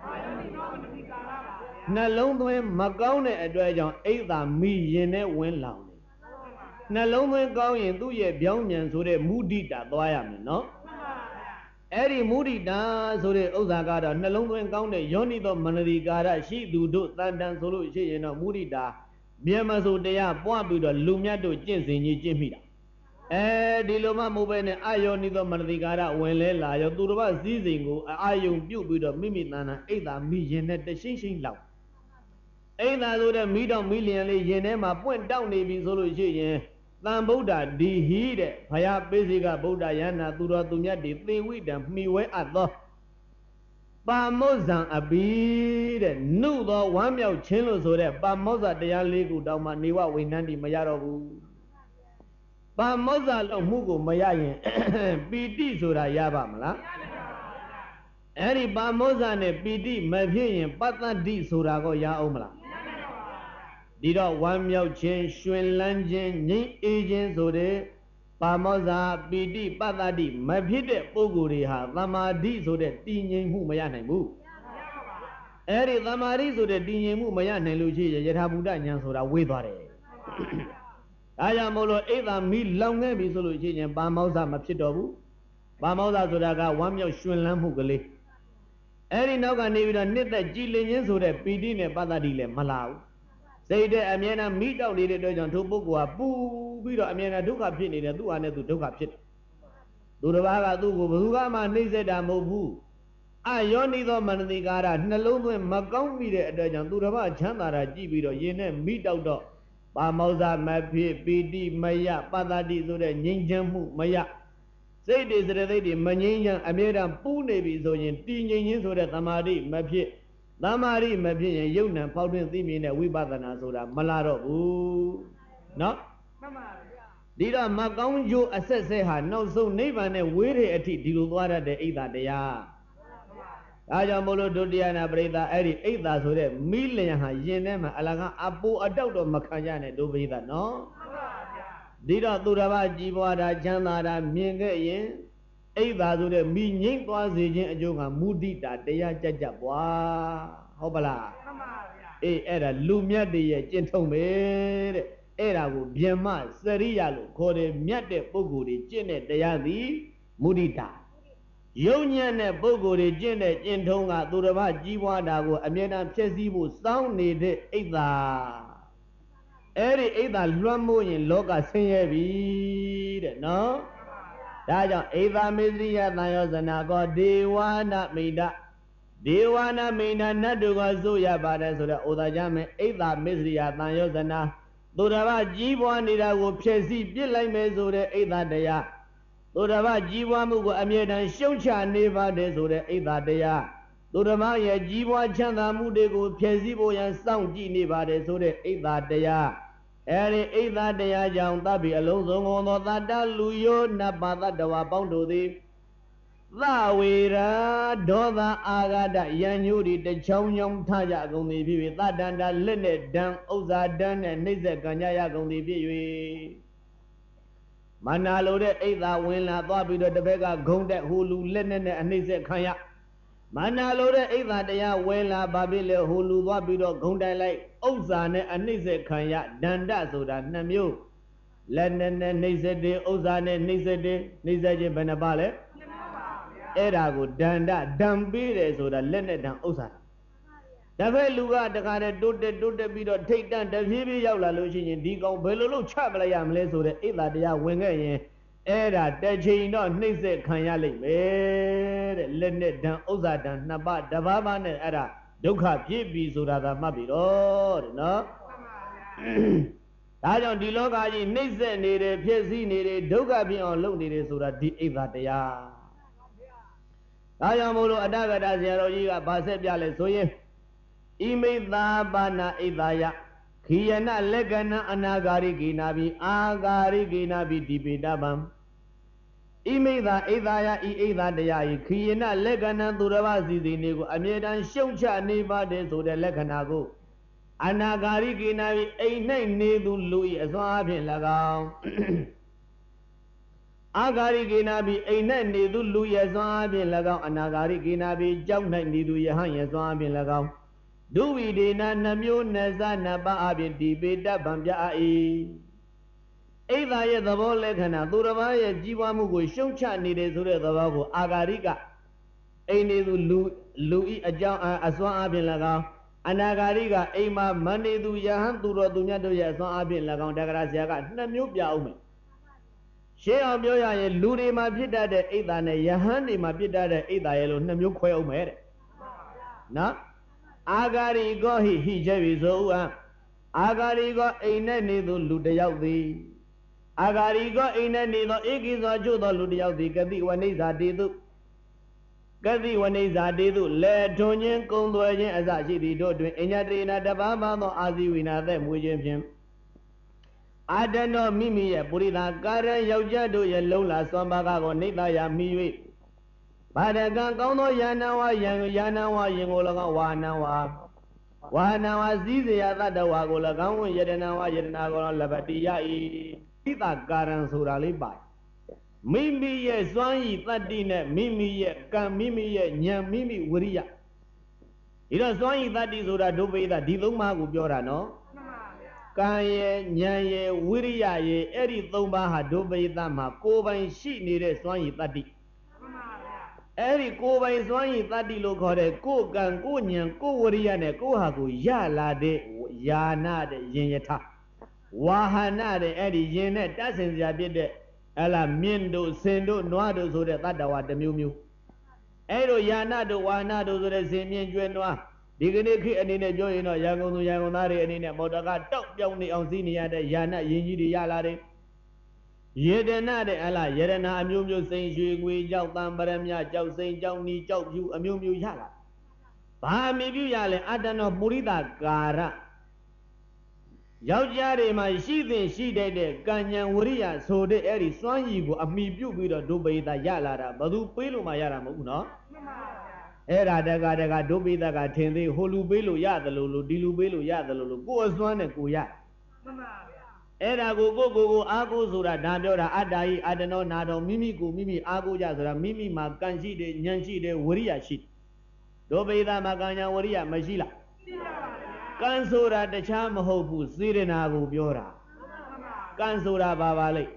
နှလုံးသွင်းမကောင်းတဲ့အတွက်ကြောင့်အိတ်သာမိရင်နဲ့ဝင်လောင်တယ်နှလုံးသွင်းကောင်းရင်သူ့ရဲ့ပြောင်းပြန်ဆိုတဲ့မုဒိတာသွားရမယ်နော်အဲ့ဒီမုဒိတာဆိုတဲ့ဥစ္စာကတော့နှလုံးသွင်းကောင်းတဲ့ယောနိသောမနတိကာရရှိသူတို့တန်တန်ဆိုလို့ရှိရင်တော့မုဒိတာမြန်မဆိုတရားပွားပြီးတော့လူမြတ်တို့ကျင့်စဉ်ကြီးကျင့်မိတာဒီလိုမှမဟုတ်ပဲနဲ့အာယောနိသောမနတိကာရဝင်လဲလာရောသူတစ်ပါးစည်းစိမ်ကိုအာယုံပြုတ်ပြီးတော့မိမိတန်တန်အိတ်သာမိရင်နဲ့တရှင်းရှင်းလောက်အိတ်သာဆိုတဲ့မိတော့မိလျံလေးရင်ထဲမှာပွင့်တောက်နေပြီဆိုလို့ရှိရင်သံဗုဒ္ဓဒီဟိတဲ့ဘယပိစိကဗုဒ္ဓယန္နာသူတော်သူမြတ်တွေသေဝိတံမှီဝဲအပ်သောပါမောဇံအဘိတဲ့နှုသောဝမ်းမြောက်ခြင်းလို့ဆိုတဲ့ပါမောဇတရားလေးခုတောင်မှနေဝဝိနန္တိမရတော့ဘူးပါမောဇလို့မှုကိုမရရင်ပီတိဆိုတာရပါမလားအဲ့ဒီပါမောဇနဲ့ပီတိမဖြစ်ရင်ပတ္တတိဆိုတာကိုရအောင်မလားဒီတော့ဝမ်းမြောက်ခြင်းရှင်လန်းခြင်းငြိမ်းအေးခြင်းဆိုတဲ့ပါမောဇပီတိပတ္တတိမဖြစ်တဲ့ပုဂ္ဂိုလ်တွေဟာသမာဓိဆိုတဲ့တည်ငြိမ်မှုမရနိုင်ဘူးအဲ့ဒီသမာဓိဆိုတဲ့တည်ငြိမ်မှုမရနိုင်လို့ရှိရင်ယထာဘုဒ္ဓဉာဏ်ဆိုတာဝေးသွားတယ်ဒါကြောင့်မို့လို့အိဒါမီလောင်ခဲ့ပြီဆိုလို့ရှိရင်ပါမောဇမဖြစ်တော့ဘူးပါမောဇဆိုတာကဝမ်းမြောက်ရှင်လန်းမှုကလေးအဲ့ဒီနောက်ကနေပြီးတော့နှစ်သက်ကြည်လင်ခြင်းဆိုတဲ့ပီတိနဲ့ပတ္တတိလည်းမလာဘူးစိတ်တဲ့အမြဲတမ်းမိတောက်နေတဲ့အတွက်ကြောင့်ထိုပုဂ္ဂိုလ်ကပူပြီးတော့အမြဲတမ်းဒုက္ခဖြစ်နေတယ်သူ့ဟာနဲ့သူဒုက္ခဖြစ်တယ်သူတစ်ပါးကသူ့ကိုဘယ်သူမှနှိမ့်ဆက်တာမဟုတ်ဘူးအယောနိသောမနတိကာရနှလုံးသွင်းမကောင်းမိတဲ့အတွက်ကြောင့်သူတစ်ပါးချမ်းသာတာကြည့်ပြီးတော့ရင်နဲ့မိတောက်တော့ပါမောဇမဖြစ်ပီတိမယပတ္တတိဆိုတဲ့ငြိမ်းချမ်းမှုမယစိတ်တွေစရသိတ်တွေမငြိမ်းချမ်းအမြဲတမ်းပူးနေပြီဆိုရင်တည်ငြိမ်ခြင်းဆိုတဲ့သမာဓိမဖြစ်သမာဓိမဖြစ်ရင်ယုံ nant ပေါက်တွင်သိမြင်တဲ့ဝိပဿနာဆိုတာမလာတော့ဘူးเนาะမှန်ပါဗျာဒီတော့မကောင်းကျိုးအဆက်ဆက်ဟာနောက်ဆုံးနိဗ္ဗာန်နဲ့ဝေးတဲ့အထိဒီလိုသွားတတ်တဲ့အိဒါတရားဒါကြောင့်မို့လို့ဒုတိယနာပရိသအဲ့ဒီအိဒါဆိုတဲ့မိလျံဟာယင်ထဲမှာအလကားအပူအတောက်တော့မခံရနဲ့ဒုပရိသเนาะမှန်ပါဗျာဒီတော့သူတစ်ပါးကြည်ပွားတာချမ်းသာတာမြင်ခဲ့ရင်အိဒါဆိုတဲ့မိငိမ့်သွားစေခြင်းအကျိုးကမုဒိတာတရားကြကြပွားဟုတ်ပလားမှန်ပါဗျာအဲ့ဒါလူမြတ်တွေရဲ့ကျင့်ထုံးပဲတဲ့အဲ့ဒါကိုဗျမစရိယလို့ခေါ်တယ်မြတ်တဲ့ပုဂ္ဂိုလ်တွေကျင့်တဲ့တရားသည်မုဒိတာယုံညံ့တဲ့ပုဂ္ဂိုလ်တွေကျင့်တဲ့ကျင့်ထုံးကသူတစ်ပါးကြီးပွားတာကိုအမြဲတမ်းဖြည့်ဆည်းဖို့စောင်းနေတဲ့အိဒါအဲ့ဒီအိဒါလွှမ်းမိုးရင်လောကဆင်းရဲပြီတဲ့နော်ဒါကြောင့်အိဒါမေသရိယသံယောဇနာကောဒေဝနာမိတဒေဝနာမိဏနတ်တို့ကဆိုရပါတယ်ဆိုတော့ဩဒါကြမယ်အိဒါမေသရိယသံယောဇနာသူတစ်ပါးကြီးပွားနေတာကိုဖြည့်ဆည်းပြစ်လိုက်မယ်ဆိုတဲ့အိဒါတရားသူတစ်ပါးကြီးပွားမှုကိုအမြဲတမ်းရှုံချနေပါတယ်ဆိုတဲ့အိဒါတရားသူတစ်ပါးရဲ့ကြီးပွားချမ်းသာမှုတွေကိုဖြည့်ဆည်းဖို့ရန်စောင့်ကြည့်နေပါတယ်ဆိုတဲ့အိဒါတရားအဲဒီအိဒါတရားကြောင့်တပ်ပြီးအလုံးစုံကုန်သောတတ္တလူယောနတ်ပါတ္တဝါပေါင်းတို့သည်သဝေရာဒေါသအာဂတယံညို့ဒီတချောင်းချောင်းထကြကုန်သည်ဖြစ်၍သတ္တန္တာလက်နဲ့ဒံဥစ္စာဒံနဲ့နှိမ့်ဆက်ကံကြရကုန်သည်ဖြစ်၍မနာလိုတဲ့အိဒါဝင်လာသွားပြီးတော့တပည့်ကဂုံတက်ဟိုလူလက်နဲ့အနှိမ့်ဆက်ခံရ Mana lo de either daya wela babile hulu wa bido gundai like Oza ne anise kanya danda soda namyo Lenene nizede Oza ne nizede nizaje benabale Erago danda dambire soda lene dan Oza Dafe luga dakare dote bido take down the hibi yaula loshin di gong belolo chabla yamle soda either daya wenga Era Dejino Nise Kanyali Lene Dan Oza Dan Naba Dababane Era Duka Pibi Surada Mabiro no Dajon Dilogaji Nise Nere Piesi Nere Duka Pion Look Nere Sura Di Eva Dea Dayamolo Adagada Zero Yiga Basepiale Soye Ime Bana Idaya Kiyana legana anagari ginabi agari ginabi dibidabam Imeda idaya ida daya kiyana legana durabasi dinigo amedan shaucha neba de so de leganago anagari ginabi ainai nedu lui aswa phin lagaw agari ginabi ainai nedu lui aswa phin lagaw anagari ginabi jaw nai nedu yahan aswa phin lagaw Duwi de na namyo naza naba abin dibida bambya ai Either ye the ball legana duraba ye jiwa mugo shaucha nide sure the babu agariga Aine lui ajaw aswa abin lagaw anagariga aima mane du yahan duro dunya do ye aswa abin lagaw dagrasya ka namyo pya aume Sheအောင်ပြောရရင်လူတွေမှာဖြစ်တတ်တဲ့အိတ်သားနဲ့ယဟန်တွေမှာဖြစ်တတ်တဲ့အိတ်သားရဲ့လို့နှစ်မျိုးခွဲအောင်မယ်တဲ့နော်Agari go he Jevi so Agari go in any Ludayau thee Agari go in any the Igizo Judo Ludayau thee Gadi one is a didu Gadi one is a didu Le Tonian Kondoyan as I see do to Enyadrina Dabama no Aziwina them with him I don't know Mimi Purida Karen Yaujado Yalola Sombago Nidaya Miwi Badagan Kono Yanawa Yanawa Yingolaga Wanawa Zizi Yada Wagolagan Yedanawa Yedanago Labatia Ita Garan Surali Bai Mimi ye Swanyi Tadine Mimi ye Kam Mimi ye Nyam Mimi Wuria Ida Swanyi Tadi Sura Dubi the Diluma Gubiora no Kaye Nyaye Wuria ye Eri Thumba Dubi Dama Koban Shi needed Swanyi Tadi Eri Kobai Swanyi Tadi Lokore, Kogan, Kunyan, Koriane, Kohaku, Yala de Yana de Yenyeta Wahana de Eri Yenet, that's in the Abide, Ella Mindo, Sendo, Noado, so that Tadawa the Miu. Ero Yana do Wana do the same Juanoa, Dignity and in a joy in a Yangon Yangonari and in a Modaga, Top Yoni on Zinia, the Yana Yini Yalare. Yedena de Allah, Yedena Amu Saint Jui, Jau Tambaramia, Jau Saint Jouni, Jau you Amu Yala. Bahami Yale, Adano Murida Gara Yaujare, my she did Ganya Wuria, so the Eri Swanyi, Ami Bubu, Dubai, the Yalara, Badu Pilu Mayara Muna Era Daga Dubi, the Gatende, Holu Bilu Yadalulu, Dilu Bilu Yadalulu, go as one and Kuya. Era go ago sura dandora adai adano nado mimi go mimi ago jasura mimi maganji de nyanji de wuria shit dobe da maganya wuria majila kansura de cham hobu sirena go biora kansura baba lai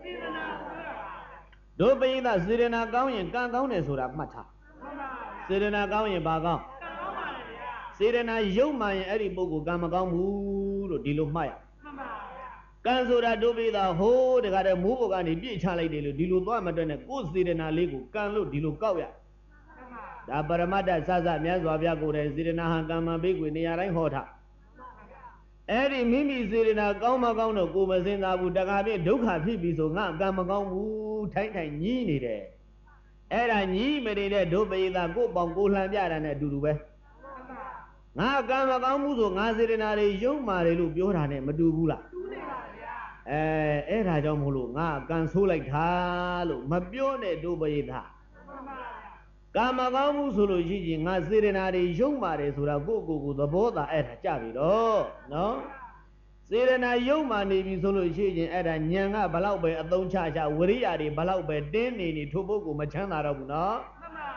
dobe da sirena kaung yin kan kaung ne sura matha sirena kaung yin ba kaung sirena yau ma yin eri pugu kan ma kaung bu lo di lo ma ya Kansura Dubi the whole the got a move on the beach like Dilu Madonna, go see the Naligu, Kanlu, Dilu Kawya. The Baramada Saza, Miazwavia, go and Zirina Hangama big with Niara Hota. Eri Mimi Zirina Gama Gono, Gumazina, Budagabi, Duka Pibi, so now Gama Gomu, Tanka Nini there. Era Ni made it Dubi the go Bongo Lambia and a Dube. Now Gama Gamuzo, Nazirina, young Marilu, Biorane, Madubula. Era Jamulu, can so like Halo, Mabione Dubaida. Gamagamu Suluji, Nazirinari, young Mare, Surabugu, the Boda at Javido, no? Sirena Yomani Suluji at a Nyanga, Balaube, a Don Chacha, Wuriari, Balaube, Deni, Tobogu, Machana, no?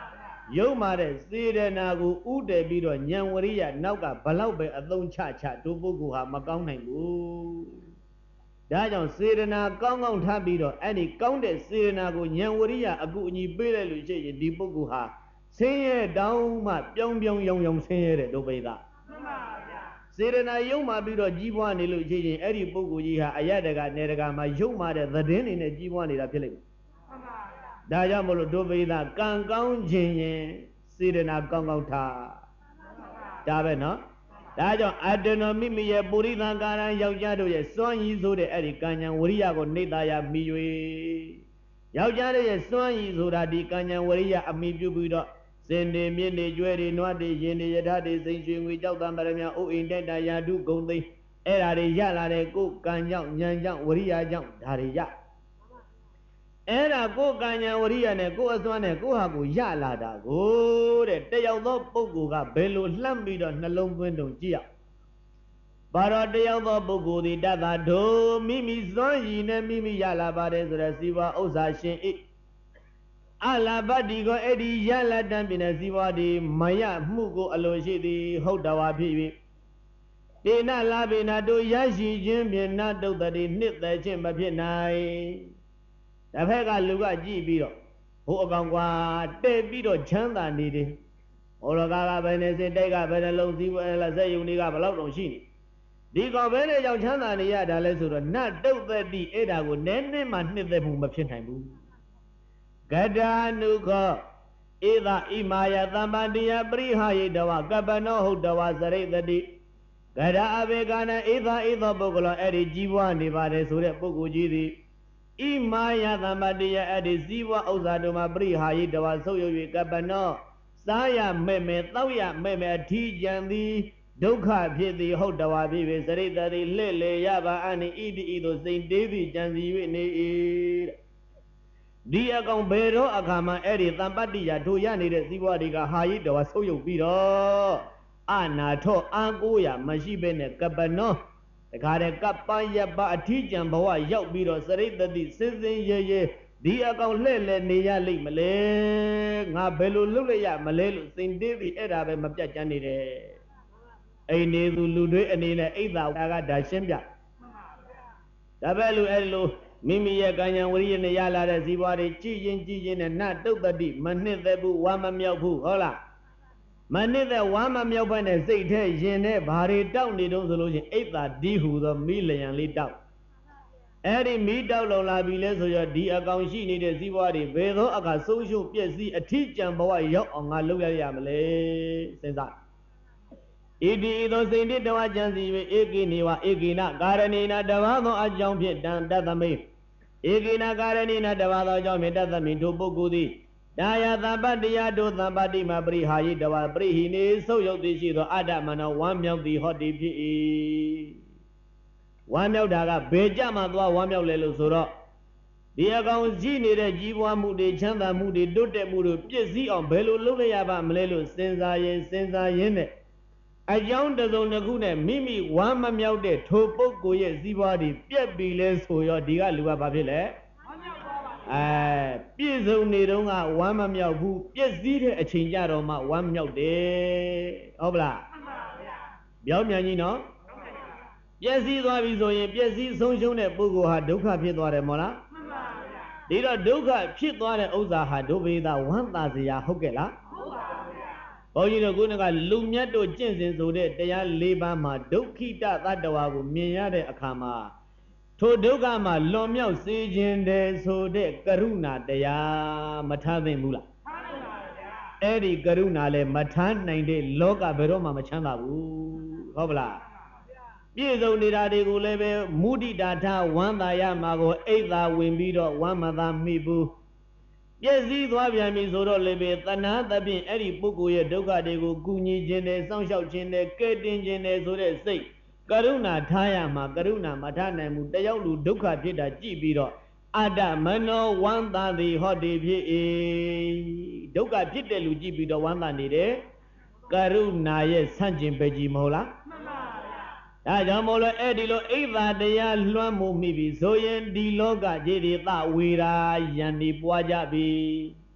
ယုံမာတဲ့စေရနာကိုဥတည်ပြီးတော့ဉာဏ်ဝရိယနောက်ကဘလောက်ပဲအသုံးချတို့ပုဂ္ဂိုလ်ဟာမကောင်းနိုင်ဘူးဒါကြောင့်စေရနာကောင်းကောင်းထားပြီးတော့အဲ့ဒီကောင်းတဲ့စေရနာကိုဉာဏ်ဝရိယအကူအညီပေးလိုက်လို့ရှိရင်ဒီပုဂ္ဂိုလ်ဟာဆင်းရဲတောင်းမှပြောင်းရောင်ဆင်းရဲတဲ့ဒုပိသမှန်ပါဗျာစေရနာယုံမာပြီးတော့ကြီးပွားနေလို့ရှိရင်အဲ့ဒီပုဂ္ဂိုလ်ကြီးဟာအယတကနေတကမှာယုံမာတဲ့သတင်းတွေနဲ့ကြီးပွားနေတာဖြစ်လိမ့်မယ်မှန်ပါဗျာဒါကြောင့်မလို့ဒုပိသကံကောင်းခြင်းရင်စေရနာကောင်းကောင်းထားဒါပဲနော်ဒါကြောင့်အတ္တနောမိမိရဲ့ပုရိသကာရယောက်ျားတို့ရဲ့စွမ်းရည်ဆိုတဲ့အဲ့ဒီကံဉဏ်ဝရိယကိုနှိမ့်သာရမိ၍ယောက်ျားတို့ရဲ့စွမ်းရည်ဆိုတာဒီကံဉဏ်ဝရိယအမိပြုပြီးတော့စင်တွေမြင့်တွေကျွဲတွေနွားတွေရင်တွေယထာတွေစိန်ရွှေငွေကြောက်တံပရမဥအိမ်တက်တာယာတုဂုံသိမ်းအဲ့ဒါတွေရလာတဲ့ကိုယ်ကံကြောင့်ဉာဏ်ကြောင့်ဝရိယကြောင့်ဒါတွေရအဲ့ဒါကိုယ်ကံဉာဏ်ဝရိယနဲ့ကိုယ်အစွမ်းနဲ့ကိုယ်ဟာကိုရလာတာကိုတဲ့တယောက်သောပုဂ္ဂိုလ်ကဘယ်လိုလှမ်းပြီးတော့နှလုံးသွင်းတုံကြည့်ရဘာတော့တယောက်သောပုဂ္ဂိုလ်ဒီတတ်တာတို့မိမိစွမ်းရည်နဲ့မိမိရလာပါတယ်ဆိုတဲ့စီဝါဥစ္စာရှင်ဣအလာဘတ်ဒီကိုအဲ့ဒီရလာတံပြင်းတဲ့စီဝါဒီမရမှုကိုအလိုရှိသည်ဟုတ်တော်ဝါဖြစ်၍တေနလာဘေနာတို့ရရှိခြင်းဖြင့်နတ်တုတ်တည်းနှစ်သက်ခြင်းမဖြစ်နိုင်တစ်ဖက်ကလူကကြည့်ပြီးတော့ဟိုအကောင်ကွာတဲ့ပြီးတော့ချမ်းသာနေတယ်ဟောရကားကဘယ်နဲ့စင်တိုက်ကဘယ်နှလုံးစည်းဝဲလားစက်ယုံတွေကဘယ်လောက်တောင်ရှိနေဒီကောင်ဘယ်နဲ့ကြောင့်ချမ်းသာနေရတာလဲဆိုတော့နတ်တုတ်သက်တိအဲ့ဒါကိုနည်းနည်းမှနှစ်သက်မှုမဖြစ်နိုင်ဘူးဂဒါနုခောဧသဣမာယသမ္ပန္တိယပရိဟာယိတဝကပ္ပနောဟုတ်တဝစရိတတိဂဒါအဘေကနာဧသဧသောပုဂ္ဂလောအဲ့ဒီကြီးပွားနေပါတယ်ဆိုတဲ့ပုဂ္ဂိုလ်ကြီးသည်ဣမာယသမ္ပတိယအဲ့ဒီဇီဝဥစ္စာတို့မှာပရိဟာယိတဝဆုပ်ယုပ်၍ကပ္ပနောစားရမဲ့မဲ့တောက်ရမဲ့မဲ့အထီးကျန်သည်ဒုက္ခဖြစ်သည်ဟုတ်တဝါဖြစ်၍စရိတတိလှဲ့လေရပါအနိဣတိဤသို့စိန်တေးသည်ကြံစီ၍နေ၏တဲ့ဒီအကောင်ဘယ်တော့အခါမှအဲ့ဒီတမ္ပတ္တိယတို့ရနေတဲ့ဇီဝတွေကဟာယိတဝါဆုပ်ယုပ်ပြီးတော့အနာထောအာကိုရမရှိဘဲနဲ့ကပ္ပနောတခါတည်းကပ္ပယပအထီးကျန်ဘဝရောက်ပြီးတော့စရိတတိစင်စင်ရဲရဲဒီအကောင်လှဲ့လေနေရလိမ့်မလဲငါဘယ်လိုလုပ်လိုက်ရမလဲလို့စိန်တေးပြီးအဲ့ဒါပဲမပြတ်ကြမ်းနေတယ်အိနေသူလူတွေအနေနဲ့အိသာကဒါရှင်းပြဒါပဲလူအဲ့လိုမိမိရဲ့ကံဉာဏ်ဝရိယနဲ့ရလာတဲ့ဇီဝတွေကြည်ရင်နဲ့နတ်တုတ်တတိမနှစ်သက်ဘူးဝါမမြောက်ဘူးဟုတ်လားမနှစ်သက်ဝါမမြောက်ဘဲနဲ့စိတ်ထဲရင်နဲ့ဘာတွေတောက်နေတုံးဆိုလို့ချင်းအိသာဒီဟူသောမိလျံလေးတောက်အဲ့ဒီမိတောက်လုံလာပြီလဲဆိုရဒီအကောင်ရှိနေတဲ့ဇီဝတွေဘယ်သောအခါဆုံးရှုံးပြည့်စည်အထီးကျန်ဘဝရောက်အောင်ငါလုပ်ရမလဲစဉ်းစားဣတိဤသို့စိန်တိတဝကြံစီ၍ဧကိနေဝဧကိနကာရဏိနာတဘာသောအကြောင်းဖြင့်တန်တသမိဧကိနကာရဏိနာတဘာသောအကြောင်းဖြင့်တသမိတို့ပုဂ္ဂိုလ်သည်ဒါယသဗ္ဗတရားတို့သဗ္ဗတိမပရိဟာယိတဝပရိဟိနေဆုပ်ယုတ်သည်ရှိသောအတ္တမနောဝမ်းမြောက်သည်ဟောတိဖြစ်၏ဝမ်းမြောက်တာကဘယ်ကြမှာသွားဝမ်းမြောက်လဲလို့ဆိုတော့ဒီအကောင်ရှိနေတဲ့ကြီးပွားမှုတွေချမ်းသာမှုတွေတိုးတက်မှုတွေပြည့်စည်အောင်ဘယ်လိုလုပ်လိုက်ရပါမလဲလို့စဉ်းစားရင်းနဲ့အကြောင်းတစ်စုံတစ်ခုနဲ့မိမိဝမ်းမမြောက်တဲ့ထိုပုဂ္ဂိုလ်ရဲ့ဇီဝတွေပြက်ပြီလဲဆိုရောဒီကလူကဘာဖြစ်လဲဝမ်းမြောက်သွားပါပြည့်စုံနေတော့ကဝမ်းမမြောက်ဘူးပြည့်စည်တဲ့အချိန်ကြတော့မှဝမ်းမြောက်တယ်ဟုတ်ပလားမှန်ပါဗျာပြောင်းမြန်ကြီးနော်ပြည့်စည်သွားပြီဆိုရင်ပြည့်စည်ဆုံးရှုံးတဲ့ပုဂ္ဂိုလ်ဟာဒုက္ခဖြစ်သွားတယ်မို့လားမှန်ပါဗျာဒီတော့ဒုက္ခဖြစ်သွားတဲ့ဥစ္စာဟာဒုဗေဒဝမ်းသာစရာဟုတ်ကဲ့လားဟုတ်ပါဘုန်းကြီးတို့ခုနကလူမြတ်တို့ကျင့်စဉ်ဆိုတဲ့တရား၄ပါးမှာဒုက္ခိတသတ္တဝါကိုမြင်ရတဲ့အခါမှာထိုဒုက္ခမှာလွန်မြောက်စေခြင်းတယ်ဆိုတဲ့ကရုဏာတရားမထားသင့်ဘူးလားထားပါဗျာအဲ့ဒီကရုဏာလည်းမထားနိုင်တဲ့လောကဘယ်တော့မှမချမ်းသာဘူးဟုတ်ပလားပြည့်စုံနေတာတွေကိုလည်းပဲမုဒိတာထားဝမ်းသာရမှာကိုအိတ်သာဝင်ပြီးတော့ဝမ်းမသာမိဘူးပြည့်စည်သွားပြန်ပြီဆိုတော့လည်းပဲတဏှာသဖြင့်အဲ့ဒီပုဂ္ဂိုလ်ရဲ့ဒုက္ခတွေကိုကူညီခြင်းနဲ့စောင့်ရှောက်ခြင်းနဲ့ကဲတင်ခြင်းနဲ့ဆိုတဲ့စိတ်ကရုဏာထားရမှာကရုဏာမထားနိုင်ဘူးတယောက်လူဒုက္ခဖြစ်တာကြည့်ပြီးတော့အတ္တမနောဝမ်းသာသည်ဟောတိဖြစ်၏ဒုက္ခဖြစ်တဲ့လူကြည့်ပြီးတော့ဝမ်းသာနေတယ်ကရုဏာရဲ့ဆန့်ကျင်ဘက်ကြီးမဟုတ်လားမှန်ပါဗျာဒါကြောင့်မို့လို့အဲ့ဒီလိုအိဗာတရားလွှမ်းမိုးမိပြီဆိုရင်ဒီလောကကြီးဒီသဝေရာယန္တိပွားကြပြီ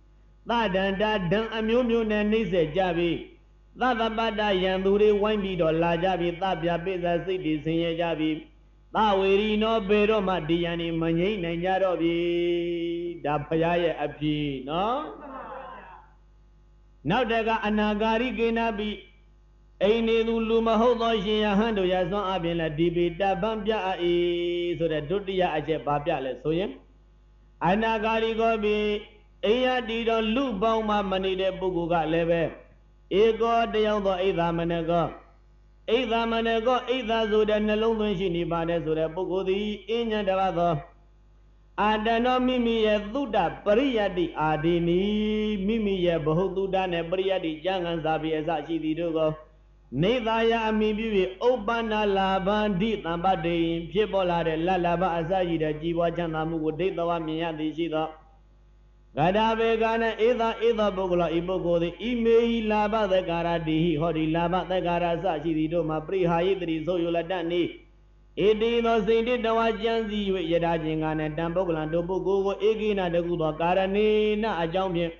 Tha danda dang amyo ne nise jabi. Tha pada yang duri wine bido la jabi. Tha biapisa siti sinye jabi. Tha wiri no bero ma diyani manyi nanjaro bi. Da paya api no. Now daga anagari genabi. Aine du luma hodo shin ya hando ya son abin la dibi da bambia ai so da dutiya aje babia le so yin anagari go bi aiya di do lu bound ma mani de pugu ga le be ego tayaw do aitha manago aitha so da nalong thun shi ni ba de so da pugu di inya da ba do adano mimi ye thuda pariyati adini mimi ye bahutuda ne pariyati jangan sabi asa shi di do go Nidaya amibi Obana labandi tambade Piebola de la laba asayi de jiwa janamu de the wamia de shida Gadabe gana either bogula ibogo the ime laba the gara de hori laba the gara sashi do ma prihayitri so yola dani Edi no sindi dawajanzi yeda jingana tambogula do bogo egina de gudo gara ne na ajamye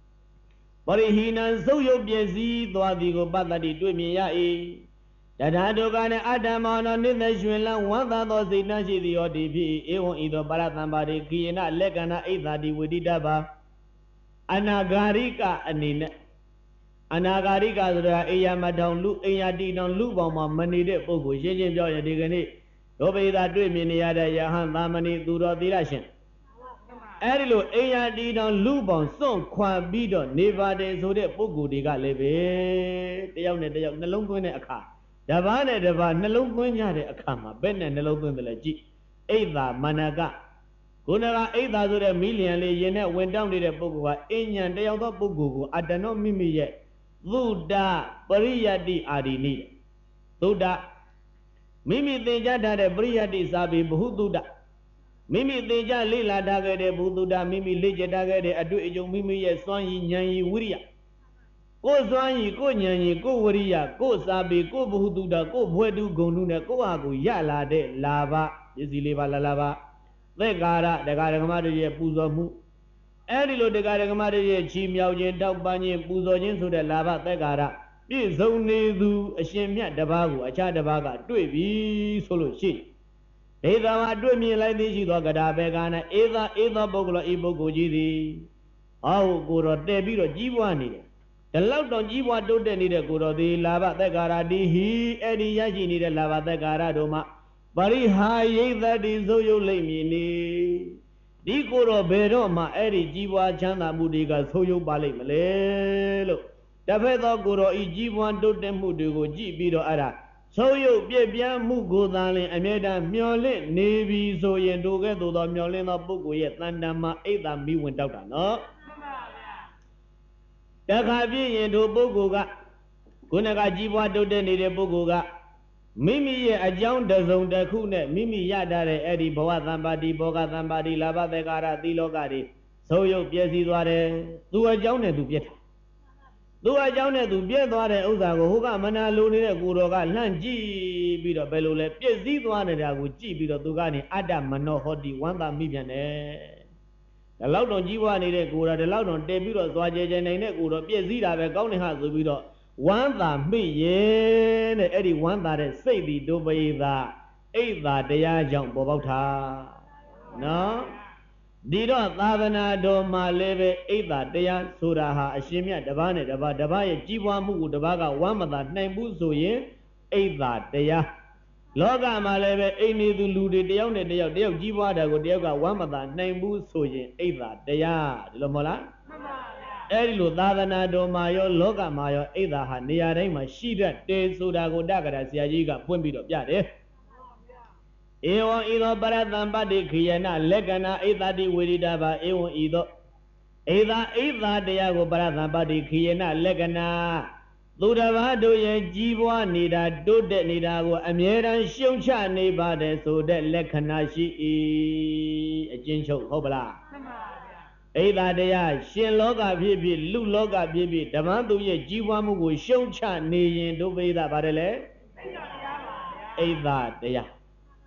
Parihina so yo biesi thwadigo patati twi myin ya e Tadado gane adamana nithe shwin lan wantha tho siat na shi thi yo ti phi ewon ido parathambade khiyena lekkana aithati wedidaba Anagarika anine Anagarikaဆိုတာအေယာမထောင်လူအိယာတီတောင်လူပေါင်းမှာမနေတဲ့ပုဂ္ဂိုလ်ရှင်းရှင်းပြောရင်ဒီကနေ့ဒုပိသာတွေ့မြင်နေရတဲ့ယဟန်သာမဏေသူတော်သီလရှင်အဲ့ဒီလိုအိယာတီတောင်လူပေါင်းစွန့်ခွာပြီးတော့နေပါတယ်ဆိုတဲ့ပုဂ္ဂိုလ်တွေကလည်းပဲတယောက်နဲ့တယောက်နှလုံးသွင်းတဲ့အခါတပားနဲ့တပားနှလုံးသွင်းကြတဲ့အခါမှာဘယ်နဲ့နှလုံးသွင်းတယ်လဲကြည့်အိသာမနကခုနကအိသာဆိုတဲ့မီလီယံလေးရင်နဲ့ဝင်တောင်းနေတဲ့ပုဂ္ဂိုလ်ကအဉ္ဉံတယောက်သောပုဂ္ဂိုလ်ကိုအတ္တနောမိမိရဲ့သုဒ္ဓပရိယတ္တိအာဒီနိသုဒ္ဓမိမိသင်ကြားထားတဲ့ပရိယတ္တိစာပေဘ ഹു သုဒ္ဓမိမိသင်ကြားလေ့လာထားခဲ့တဲ့ဘ ഹു သုဒ္ဓမိမိလေ့ကျက်ထားခဲ့တဲ့အတွေ့အကြုံမိမိရဲ့စွမ်းရည်ဉာဏ်ရည်ဝိရိယကိုယ်စွမ်းရည်ကိုယ်ဉာဏ်ရည်ကိုယ်ဝိရိယကိုယ်စာပေကိုယ်ဘ ഹു သုဒ္ဓကိုယ်ဘွယ်တုဂုံတုနဲ့ကိုယ့်ဟာကိုရလာတဲ့လာဘပစ္စည်းလေးပါလာဘသက်္ကာရတရားဓမ္မတွေရဲ့ပူဇော်မှုအဲ့ဒီလိုတရားဓမ္မတွေရဲ့ချီးမြှောက်ခြင်းတောက်ပန်းခြင်းပူဇော်ခြင်းဆိုတဲ့လာဘသက်္ကာရပြည့်စုံနေသူအရှင်မြတ်တစ်ပါးကိုအခြားတစ်ပါးကတွေ့ပြီဆိုလို့ရှိဒေသမှာတွေ့မြင်လိုက်သိရှိသောကဒါဘေကနဲ့ဧသာပုဂ္ဂလောဤပုဂ္ဂိုလ်ကြီးသည်အောက်ကိုတော့တည်ပြီးတော့ကြီးပွားနေတယ်ဒီလောက်တော့ကြီးပွားတိုးတက်နေတဲ့ကိုတော်သည်လာဘသက်္ကာရတိဟိအဲ့ဒီရရှိနေတဲ့လာဘသက်္ကာရတို့မှာပရိဟာယိသတိဆိုရုပ်လိမ့်မည်နေဒီကိုတော့ဘယ်တော့မှအဲ့ဒီကြီးပွားချမ်းသာမှုတွေကဆိုရုပ်ပါလိမ့်မလဲလို့တဖက်သောကိုတော်ဤကြီးပွားတိုးတက်မှုတွေကိုကြည့်ပြီးတော့အဲ့ဒါဆိုရုပ်ပြည့်ပြန်းမှုကိုသာလင်အမြဲတမ်းမျော်လင့်နေပြီဆိုရင်တို့ကဲ့သို့သောမျော်လင့်သောပုဂ္ဂိုလ်ရဲ့တန်တမ်းမှာအိတ်သာမိဝင်တောက်တာနော်မှန်ပါဗျာတခါပြည့်ရင်တို့ပုဂ္ဂိုလ်ကခုနကကြီးပွားတိုးတက်နေတဲ့ပုဂ္ဂိုလ်ကမိမိရဲ့အကြောင်းတစုံတစ်ခုနဲ့မိမိရတာတဲ့အဲ့ဒီဘဝသံပါတိဘောဂသံပါတိလာဘသက္ကာရသီလောကတွေသုံးရုပ်ပြည့်စည်သွားတယ်သူအကြောင်းနဲ့သူပြည့်တယ်သူအကြောင်းနဲ့သူပြည့်သွားတဲ့ဥစ္စာကိုဟိုကမနာလိုနေတဲ့ကိုတော်ကလှန့်ကြည့်ပြီးတော့ဘယ်လိုလဲပြည့်စည်သွားနေတာကိုကြည့်ပြီးတော့သူကနေအတ္တမနောဟောတိဝန္တာမိပြန်တယ်ဒီလောက်တော့ကြီးပွားနေတဲ့ကိုတော်ဒီလောက်တော့တည်ပြီးတော့သွားကြဲကြဲနိုင်တဲ့ကိုတော်ပြည့်စည်တာပဲကောင်းနေဟာဆိုပြီးတော့ဝမ်းသာမိရဲ့တဲ့အဲ့ဒီဝမ်းသာတဲ့စိတ်ဒီဒုပယိသာအိတ်သာတရားကြောင့်ပေါ်ပေါက်တာနော်ဒီတော့သာသနာတော်မှာလည်းပဲအိတ်သာတရားဆိုတာဟာအရှင်မြတ်တစ်ပါးနဲ့တစ်ပါးရဲ့ကြီးပွားမှုကိုတစ်ပါးကဝမ်းမသာနိုင်ဘူးဆိုရင်အိတ်သာတရားလောကမှာလည်းပဲအိမ်နေသူလူတွေတယောက်နဲ့တယောက်ကြီးပွားတာကိုတယောက်ကဝမ်းမသာနိုင်ဘူးဆိုရင်အိတ်သာတရားဒီလိုမဟုတ်လားမှန်ပါအဲ့ဒီလိုသာသနာတော်မှာရောလောကမှာရောအိဒါဟာနေရာတိုင်းမှာရှိတတ်တယ်ဆိုတာကိုတက္ကရာဆရာကြီးကဖွင့်ပြီးတော့ပြတယ်ဧဝံဤသောပရသံပတ္တိခိယနာလက္ခဏာအိသတိဝေရိတာဘာဧဝံဤသောအိသာတရားကိုပရသံပတ္တိခိယနာလက္ခဏာသူတစ်ပါးတို့ရဲ့ကြီးပွားနေတာတိုးတက်နေတာကိုအမြဲတမ်းရှုံချနေပါတယ်ဆိုတဲ့လက္ခဏာရှိ၏အကျဉ်းချုပ်ဟုတ်ပလားအိဒါတရားရှင်လောကဖြစ်ဖြစ်လူလောကဖြစ်ဖြစ်ဓမ္မသူရဲ့ကြီးပွားမှုကိုရှုံချနေရင်ဒုပိသပါတယ်လေအိဒါတရား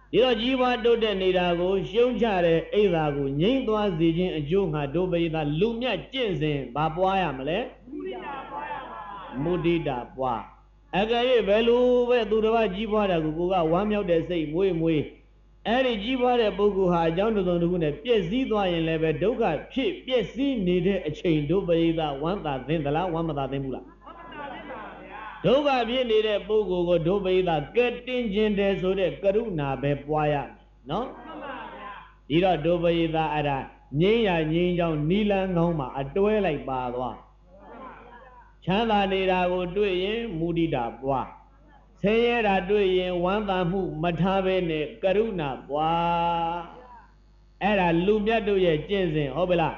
ဒီတော့ကြီးပွားတိုးတက်နေတာကိုရှုံးချတဲ့အိဒါကိုငြိမ့်သွားစေခြင်းအကျိုးငါတို့ပရိသတ်လူမြတ်ကျင့်စဉ်ဘာပွားရမလဲမုဒိတာပွားအကယ်၍ဘယ်လိုပဲသူတစ်ပါးကြီးပွားတာကိုကဝမ်းမြောက်တဲ့စိတ်မွေးအဲ့ဒီကြီးပွားတဲ့ပုဂ္ဂိုလ်ဟာအကြောင်းတစ်စုံတစ်ခုနဲ့ပြည့်စည်သွားရင်လည်းပဲဒုက္ခဖြစ်ပြည့်စည်နေတဲ့အချိန်တို့ပရိသတ်ဝမ်းသာသင်သလားဝမ်းမသာသင်ဘူးလားဒုက္ခဖြစ်နေတဲ့ပုဂ္ဂိုလ်ကိုဒုပရိသကဲတင်ခြင်းတယ်ဆိုတဲ့ကရုဏာပဲပွားရနော်ဒီတော့ဒုပရိသအဲ့ဒါငြိမ်းရငြိမ်းချောင်းနီလန်းကောင်းမှာအတွဲလိုက်ပါသွားချမ်းသာနေတာကိုတွေ့ရင်မုဒိတာပွားဆင်းရဲတာတွေ့ရင်ဝမ်းသာမှုမထားဘဲနဲ့ကရုဏာပွားအဲ့ဒါလူမြတ်တို့ရဲ့ကျင့်စဉ်ဟုတ်ပလား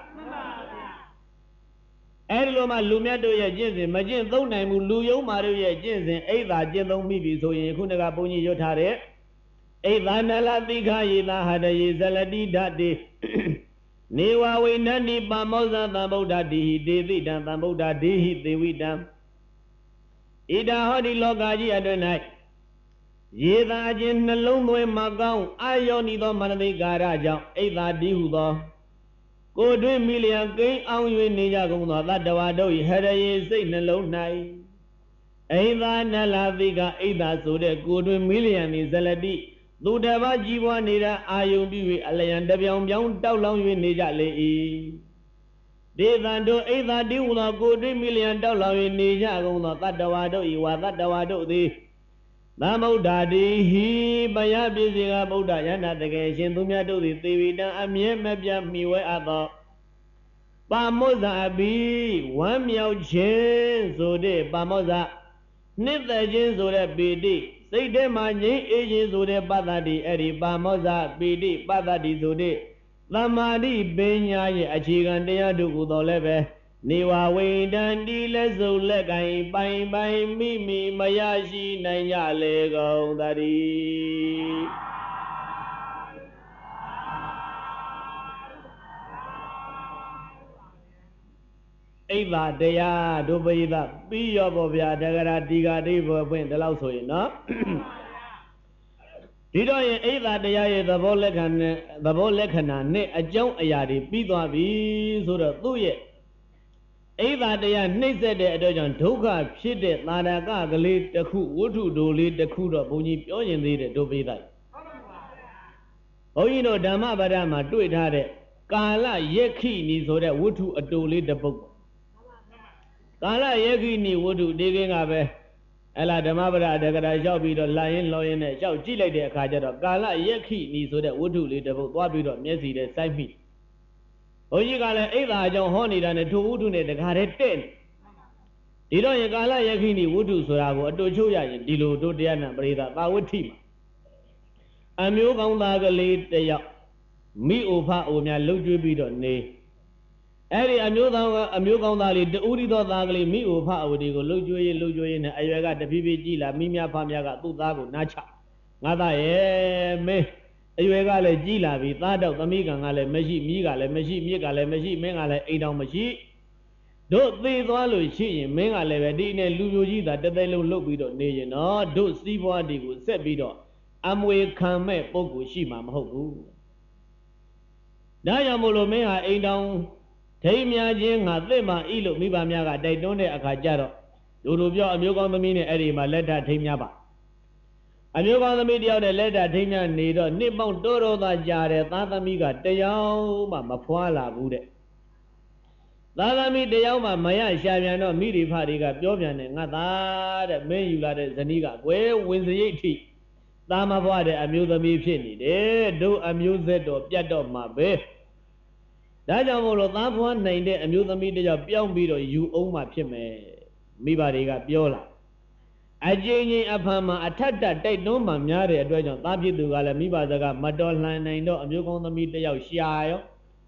အဲ့ဒီလိုမှလူမြတ်တို့ရဲ့ကျင့်စဉ်မကျင့်သုံးနိုင်ဘူးလူယုံမာတို့ရဲ့ကျင့်စဉ်အိဒါကျင့်သုံးမိပြီဆိုရင်ခုနကဘုန်းကြီးရွတ်ထားတဲ့အိဒါနလတိခယေသာဟတယေဇလတိဓတေနေဝဝိနန္တိပါမောဇသံဗုဒ္ဓတိဟိတေတိတံသံဗုဒ္ဓဒေဟိသေဝိတံဣဒာဟောဒီလောကကြီးအတွင်း၌ယေသာခြင်းနှလုံးသွင်းမကောင်းအာယောနိသောမနတိကာရကြောင့်အိဒါတိဟုသောကိုတွင်မီလျံကိန်းအောင်၍နေကြကုန်သောသတ္တဝါတို့၏ဟရယေစိတ်နှလုံး၌အိဒါနလတိကအိဒါဆိုတဲ့ကိုတွင်မီလျံနေဇလတိသူတစ်ပါးကြီးပွားနေတဲ့အာယုံပြု၍အလျံတပြောင်ပြောင်းတောက်လောင်၍နေကြလေ၏ဒေသံတို့အိဒါတိဟုသောကိုတွင်မီလျံတောက်လောင်၍နေကြကုန်သောသတ္တဝါတို့၏ဝါသတ္တဝါတို့သည်သမုဒ္ဒတိဟိပယပိစေကဗုဒ္ဓယန္တတကယ်ရှင်သူများတို့သည်သေဝိတံအမြဲမပြတ်မိဝဲအပ်သောပါမောဇအဘိဝမ်းမြောက်ခြင်းဆိုတဲ့ပါမောဇနှစ်သက်ခြင်းဆိုတဲ့ပေတိစိတ်ထဲမှာငြိမ်းအေးခြင်းဆိုတဲ့ပတ္တတိအဲ့ဒီပါမောဇပေတိပတ္တတိဆိုတဲ့သမာဓိပညာရဲ့အခြေခံတရားတို့ကိုတော့လည်းပဲနေဝဝိတံဒီလက်စုပ်လက်ကင်ပိုင်ပိုင်မိမိမရရှိနိုင်ကြလေကုန်သတည်းအိဒါတရားဒုပရိသပြီးရောပေါ့ဗျာတဂရတိကာတိဘောဖွင့်ဒီလောက်ဆိုရင်နော်ဒီတော့ရင်အိဒါတရားရဲ့သဘောလက္ခဏာနဲ့အကြောင်းအရာတွေပြီးသွားပြီဆိုတော့သူ့ရဲ့အိဒါတရားနှိမ့်ဆက်တဲ့အတွက်ကြောင့်ဒုက္ခဖြစ်တဲ့သာရကကလေးတစ်ခုဝတ္ထုဒိုလေးတစ်ခုတော့ဘုန်းကြီးပြောရင်သေးတယ်ဒုပိသဘုန်းကြီးတို့ဓမ္မပဒမှာတွေ့ထားတဲ့ကာလယက္ခိနီဆိုတဲ့ဝတ္ထုအတူလေးတစ်ပုဒ်ကာလယက္ခိနီဝတ္ထုဒီကင်းကပဲအဲ့လားဓမ္မပဒတက္ကရာလျှောက်ပြီးတော့လာရင်လောရင်နဲ့လျှောက်ကြည့်လိုက်တဲ့အခါကျတော့ကာလယက္ခိနီဆိုတဲ့ဝတ္ထုလေးတစ်ပုဒ်သွားပြီးတော့မျက်စီနဲ့စိုက်မိဘုန်းကြီးကလည်းအိဒါအကြောင်းဟောနေတာနဲ့ထိုဝတ္ထုနဲ့တခါတည်းတဲ့ဒီတော့ရင်ကာလယက္ခိနီဝတ္ထုဆိုတာကိုအတူချုပ်ရရင်ဒီလိုတို့တရားနာပရိသသာဝတ္ထိမှာအမျိုးကောင်းသားကလေးတယောက်မိအိုဖအိုများလှုပ်ကြွေးပြီးတော့နေအဲ့ဒီအမျိုးကောင်းသားလေးတူရီသောသားကလေးမိအိုဖအိုဒီကိုလှုပ်ကြွေးရင်နဲ့အရွယ်ကတဖြည်းဖြည်းကြီးလာမိများဖများကသူ့သားကိုနားချငါသားရဲ့မင်းအရွယ်ကလည်းကြီးလာပြီသားတော့သမီးကံကလည်းမရှိမိကလည်းမရှိမြစ်ကလည်းမရှိမင်းကလည်းအိမ်တော်မရှိတို့သေသွားလို့ရှိရင်မင်းကလည်းပဲဒီနဲ့လူမျိုးကြီးသာတသက်လုံးလှုပ်ပြီးတော့နေရင်တော့တို့စီးပွားတွေကိုဆက်ပြီးတော့အမွေခံမဲ့ပုဂ္ဂိုလ်ရှိမှာမဟုတ်ဘူးဒါကြောင့်မို့လို့မင်းဟာအိမ်တော်ထိမ်းများခြင်းငါသိမှဤလို့မိဘများကတိုက်တွန်းတဲ့အခါကျတော့လူပြောအမျိုးကောင်းသမီးနဲ့အဲ့ဒီမှာလက်ထထိမ်းများပါအမျိုးကောင်းသမီးတယောက်နဲ့လက်ထထိမ်းများနေတော့နှစ်ပေါင်းတော်သာကြာတဲ့သားသမီးကတယောက်မှမဖွာလာဘူးတဲ့သားသမီးတယောက်မှမရရှာပြန်တော့မိရိဖတွေကပြောပြန်တယ်ငါသားတဲ့မင်းယူလာတဲ့ဇနီးကကွယ်ဝင်စရိတ်ထိသားမဖွာတဲ့အမျိုးသမီးဖြစ်နေတယ်တို့အမျိုးဆက်တော်ပြတ်တော့မှာပဲဒါကြောင့်မို့လို့သားဖွာနိုင်တဲ့အမျိုးသမီးတယောက်ပြောင်းပြီးတော့ယူအောင်မှဖြစ်မယ်မိဘတွေကပြောလာအကျဉ်းချင်းအဖန်မှာအထက်တက်တိုက်တွန်းမှများတဲ့အတွက်ကြောင့်သားဖြစ်သူကလည်းမိဘစကားမတော်လှန်နိုင်တော့အမျိုးကောင်းသမီးတယောက်ရှာရော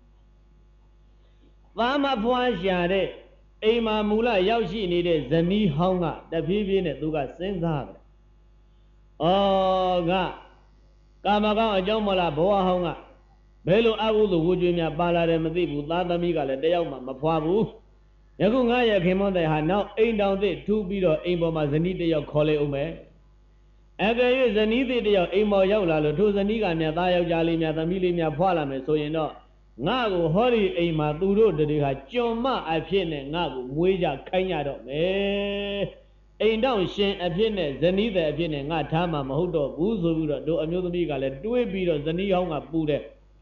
သားမဖွာရှာတဲ့အိမ်မှာမူလရောက်ရှိနေတဲ့ဇနီးဟောင်းကတဖြည်းဖြည်းနဲ့သူကစဉ်းစားတယ်။အော်ကကာမကောင်းအကြောင်းမလားဘဝဟောင်းကဘယ်လိုအကုသိုလ်ဝှကျွေးများပါလာတယ်မသိဘူးသားသမီးကလည်းတယောက်မှမဖွာဘူး။ယခုငါရဲ့ခင်မွန်းတဲ့ဟာနောက်အိမ်တောင်သစ်ထူးပြီးတော့အိမ်ပေါ်မှာဇနီးတယောက်ခေါ်လေဦးမယ်အကယ်၍ဇနီးသေးတယောက်အိမ်ပေါ်ရောက်လာလို့ထိုဇနီးကမြတ်သားယောက်ျားလေးများသမီးလေးများဖွာလာမယ်ဆိုရင်တော့ငါ့ကိုဟောဒီအိမ်မှာသူတို့တွေကကျွန်မအဖြစ်နဲ့ငါ့ကိုမွေးကြခိုင်းကြတော့မယ်အိမ်တောင်ရှင်အဖြစ်နဲ့ဇနီးတဲ့အဖြစ်နဲ့ငါထားမှာမဟုတ်တော့ဘူးဆိုပြီးတော့တို့အမျိုးသမီးကလည်းတွေးပြီးတော့ဇနီးဟောင်းကပူတဲ့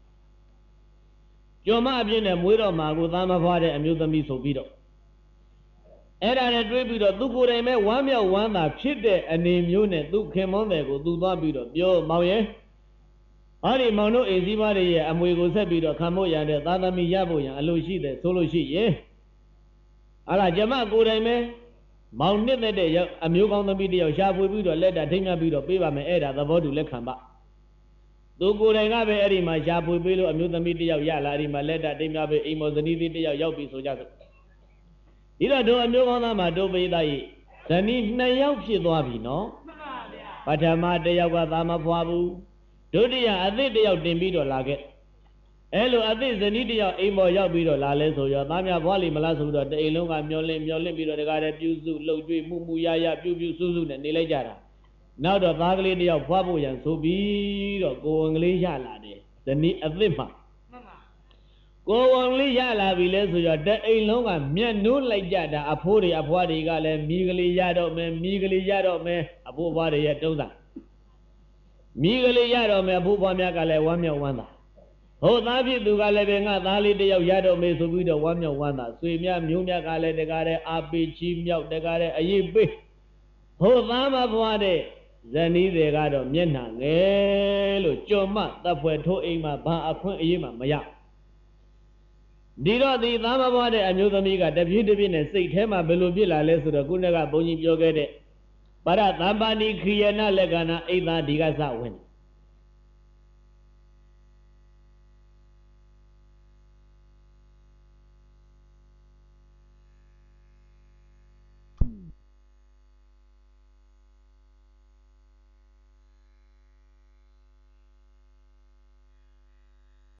ကျွန်မအဖြစ်နဲ့မွေးတော့မှာကိုသားမဖွာတဲ့အမျိုးသမီးဆိုပြီးတော့အဲ့ဒါနဲ့တွေးပြီးတော့သူကိုယ်တိုင်ပဲဝမ်းမြောက်ဝမ်းသာဖြစ်တဲ့အနေမျိုးနဲ့သူခင်မွန်းတယ်ကိုသူသွားပြီးတော့ပြောမောင်ရဲ့ဟောဒီမောင်တို့အိမ်စည်းမတွေရဲ့အမွေကိုဆက်ပြီးတော့ခံဖို့ရတဲ့သာသမီရဖို့ရန်အလိုရှိတယ်ဆိုလို့ရှိရင်ဟာလားကျမကိုယ်တိုင်ပဲမောင်နှစ်သက်တဲ့အမျိုးကောင်းသမီးတယောက်ရှာဖွေပြီးတော့လက်တာထိမ့်မြပြီးတော့ပေးပါမယ်အဲ့ဒါသဘောတူလက်ခံပါသူကိုယ်တိုင်ကပဲအဲ့ဒီမှာရှာဖွေပေးလို့အမျိုးသမီးတယောက်ရလာဒီမှာလက်တာထိမ့်မြပေးအိမ်မော်ဇနီးသေးတယောက်ရောက်ပြီဆိုကြဆိုဒီတော့တို့အမျိုးကောင်းသားမှာတို့ပိသားကြီးဇနီး2ယောက်ဖြစ်သွားပြီနော်မှန်ပါဗျာပထမတယောက်ကသာမဖွာဘူးဒုတိယအသစ်တယောက်တင်ပြီးတော့လာခဲ့အဲ့လိုအသစ်ဇနီးတယောက်အိမ်ပေါ်ရောက်ပြီးတော့လာလဲဆိုရောသားများဘွားလီမလားဆိုတော့တအိမ်လုံးကမျောလင့်ပြီးတော့တကားတဲ့ပြုစုလှုပ်ကြွေးမှုရပြုစုစုနဲ့နေလိုက်ကြတာနောက်တော့သားကလေးတယောက်ဖွားဖို့ရန်ဆိုပြီးတော့ကိုဝင်ကလေးရလာတယ်ဇနီးအသစ်မှာကိုဝင်လေးရလာပြီလဲဆိုတော့တအိမ်လုံးကမျက်နှိုးလိုက်ကြတာအဖိုးတွေအဖွားတွေကလည်းမိကလေးရတော့မယ်မိကလေးရတော့မယ်အဖိုးဘွားတွေရဲ့တုံးတာမိကလေးရတော့မယ်အဖိုးဘွားများကလည်းဝမ်းမြောက်ဝမ်းသာဟိုသားဖြစ်သူကလည်းပဲငါသားလေးတယောက်ရတော့မယ်ဆိုပြီးတော့ဝမ်းမြောက်ဝမ်းသာဆွေများမျိုးများကလည်းတကားတဲ့အာပေချီမြောက်တကားတဲ့အရေးပေးဟိုသားမဘွားတဲ့ဇနီးတွေကတော့မျက်နှာငယ်လို့ကြော်မတပ်ဖွဲ့ထိုးအိမ်မှာဘာအခွင့်အရေးမှမရဒီတော့ဒီသားမဘွားတဲ့အမျိုးသမီးကတပြည့်တပြည့်နဲ့စိတ်ထဲမှာဘယ်လိုဖြစ်လာလဲဆိုတော့ခုနကဘုန်းကြီးပြောခဲ့တဲ့ပါရသဗ္ဗာနိခိယနာလက္ခဏာအိတ်သားဒီကစဝင်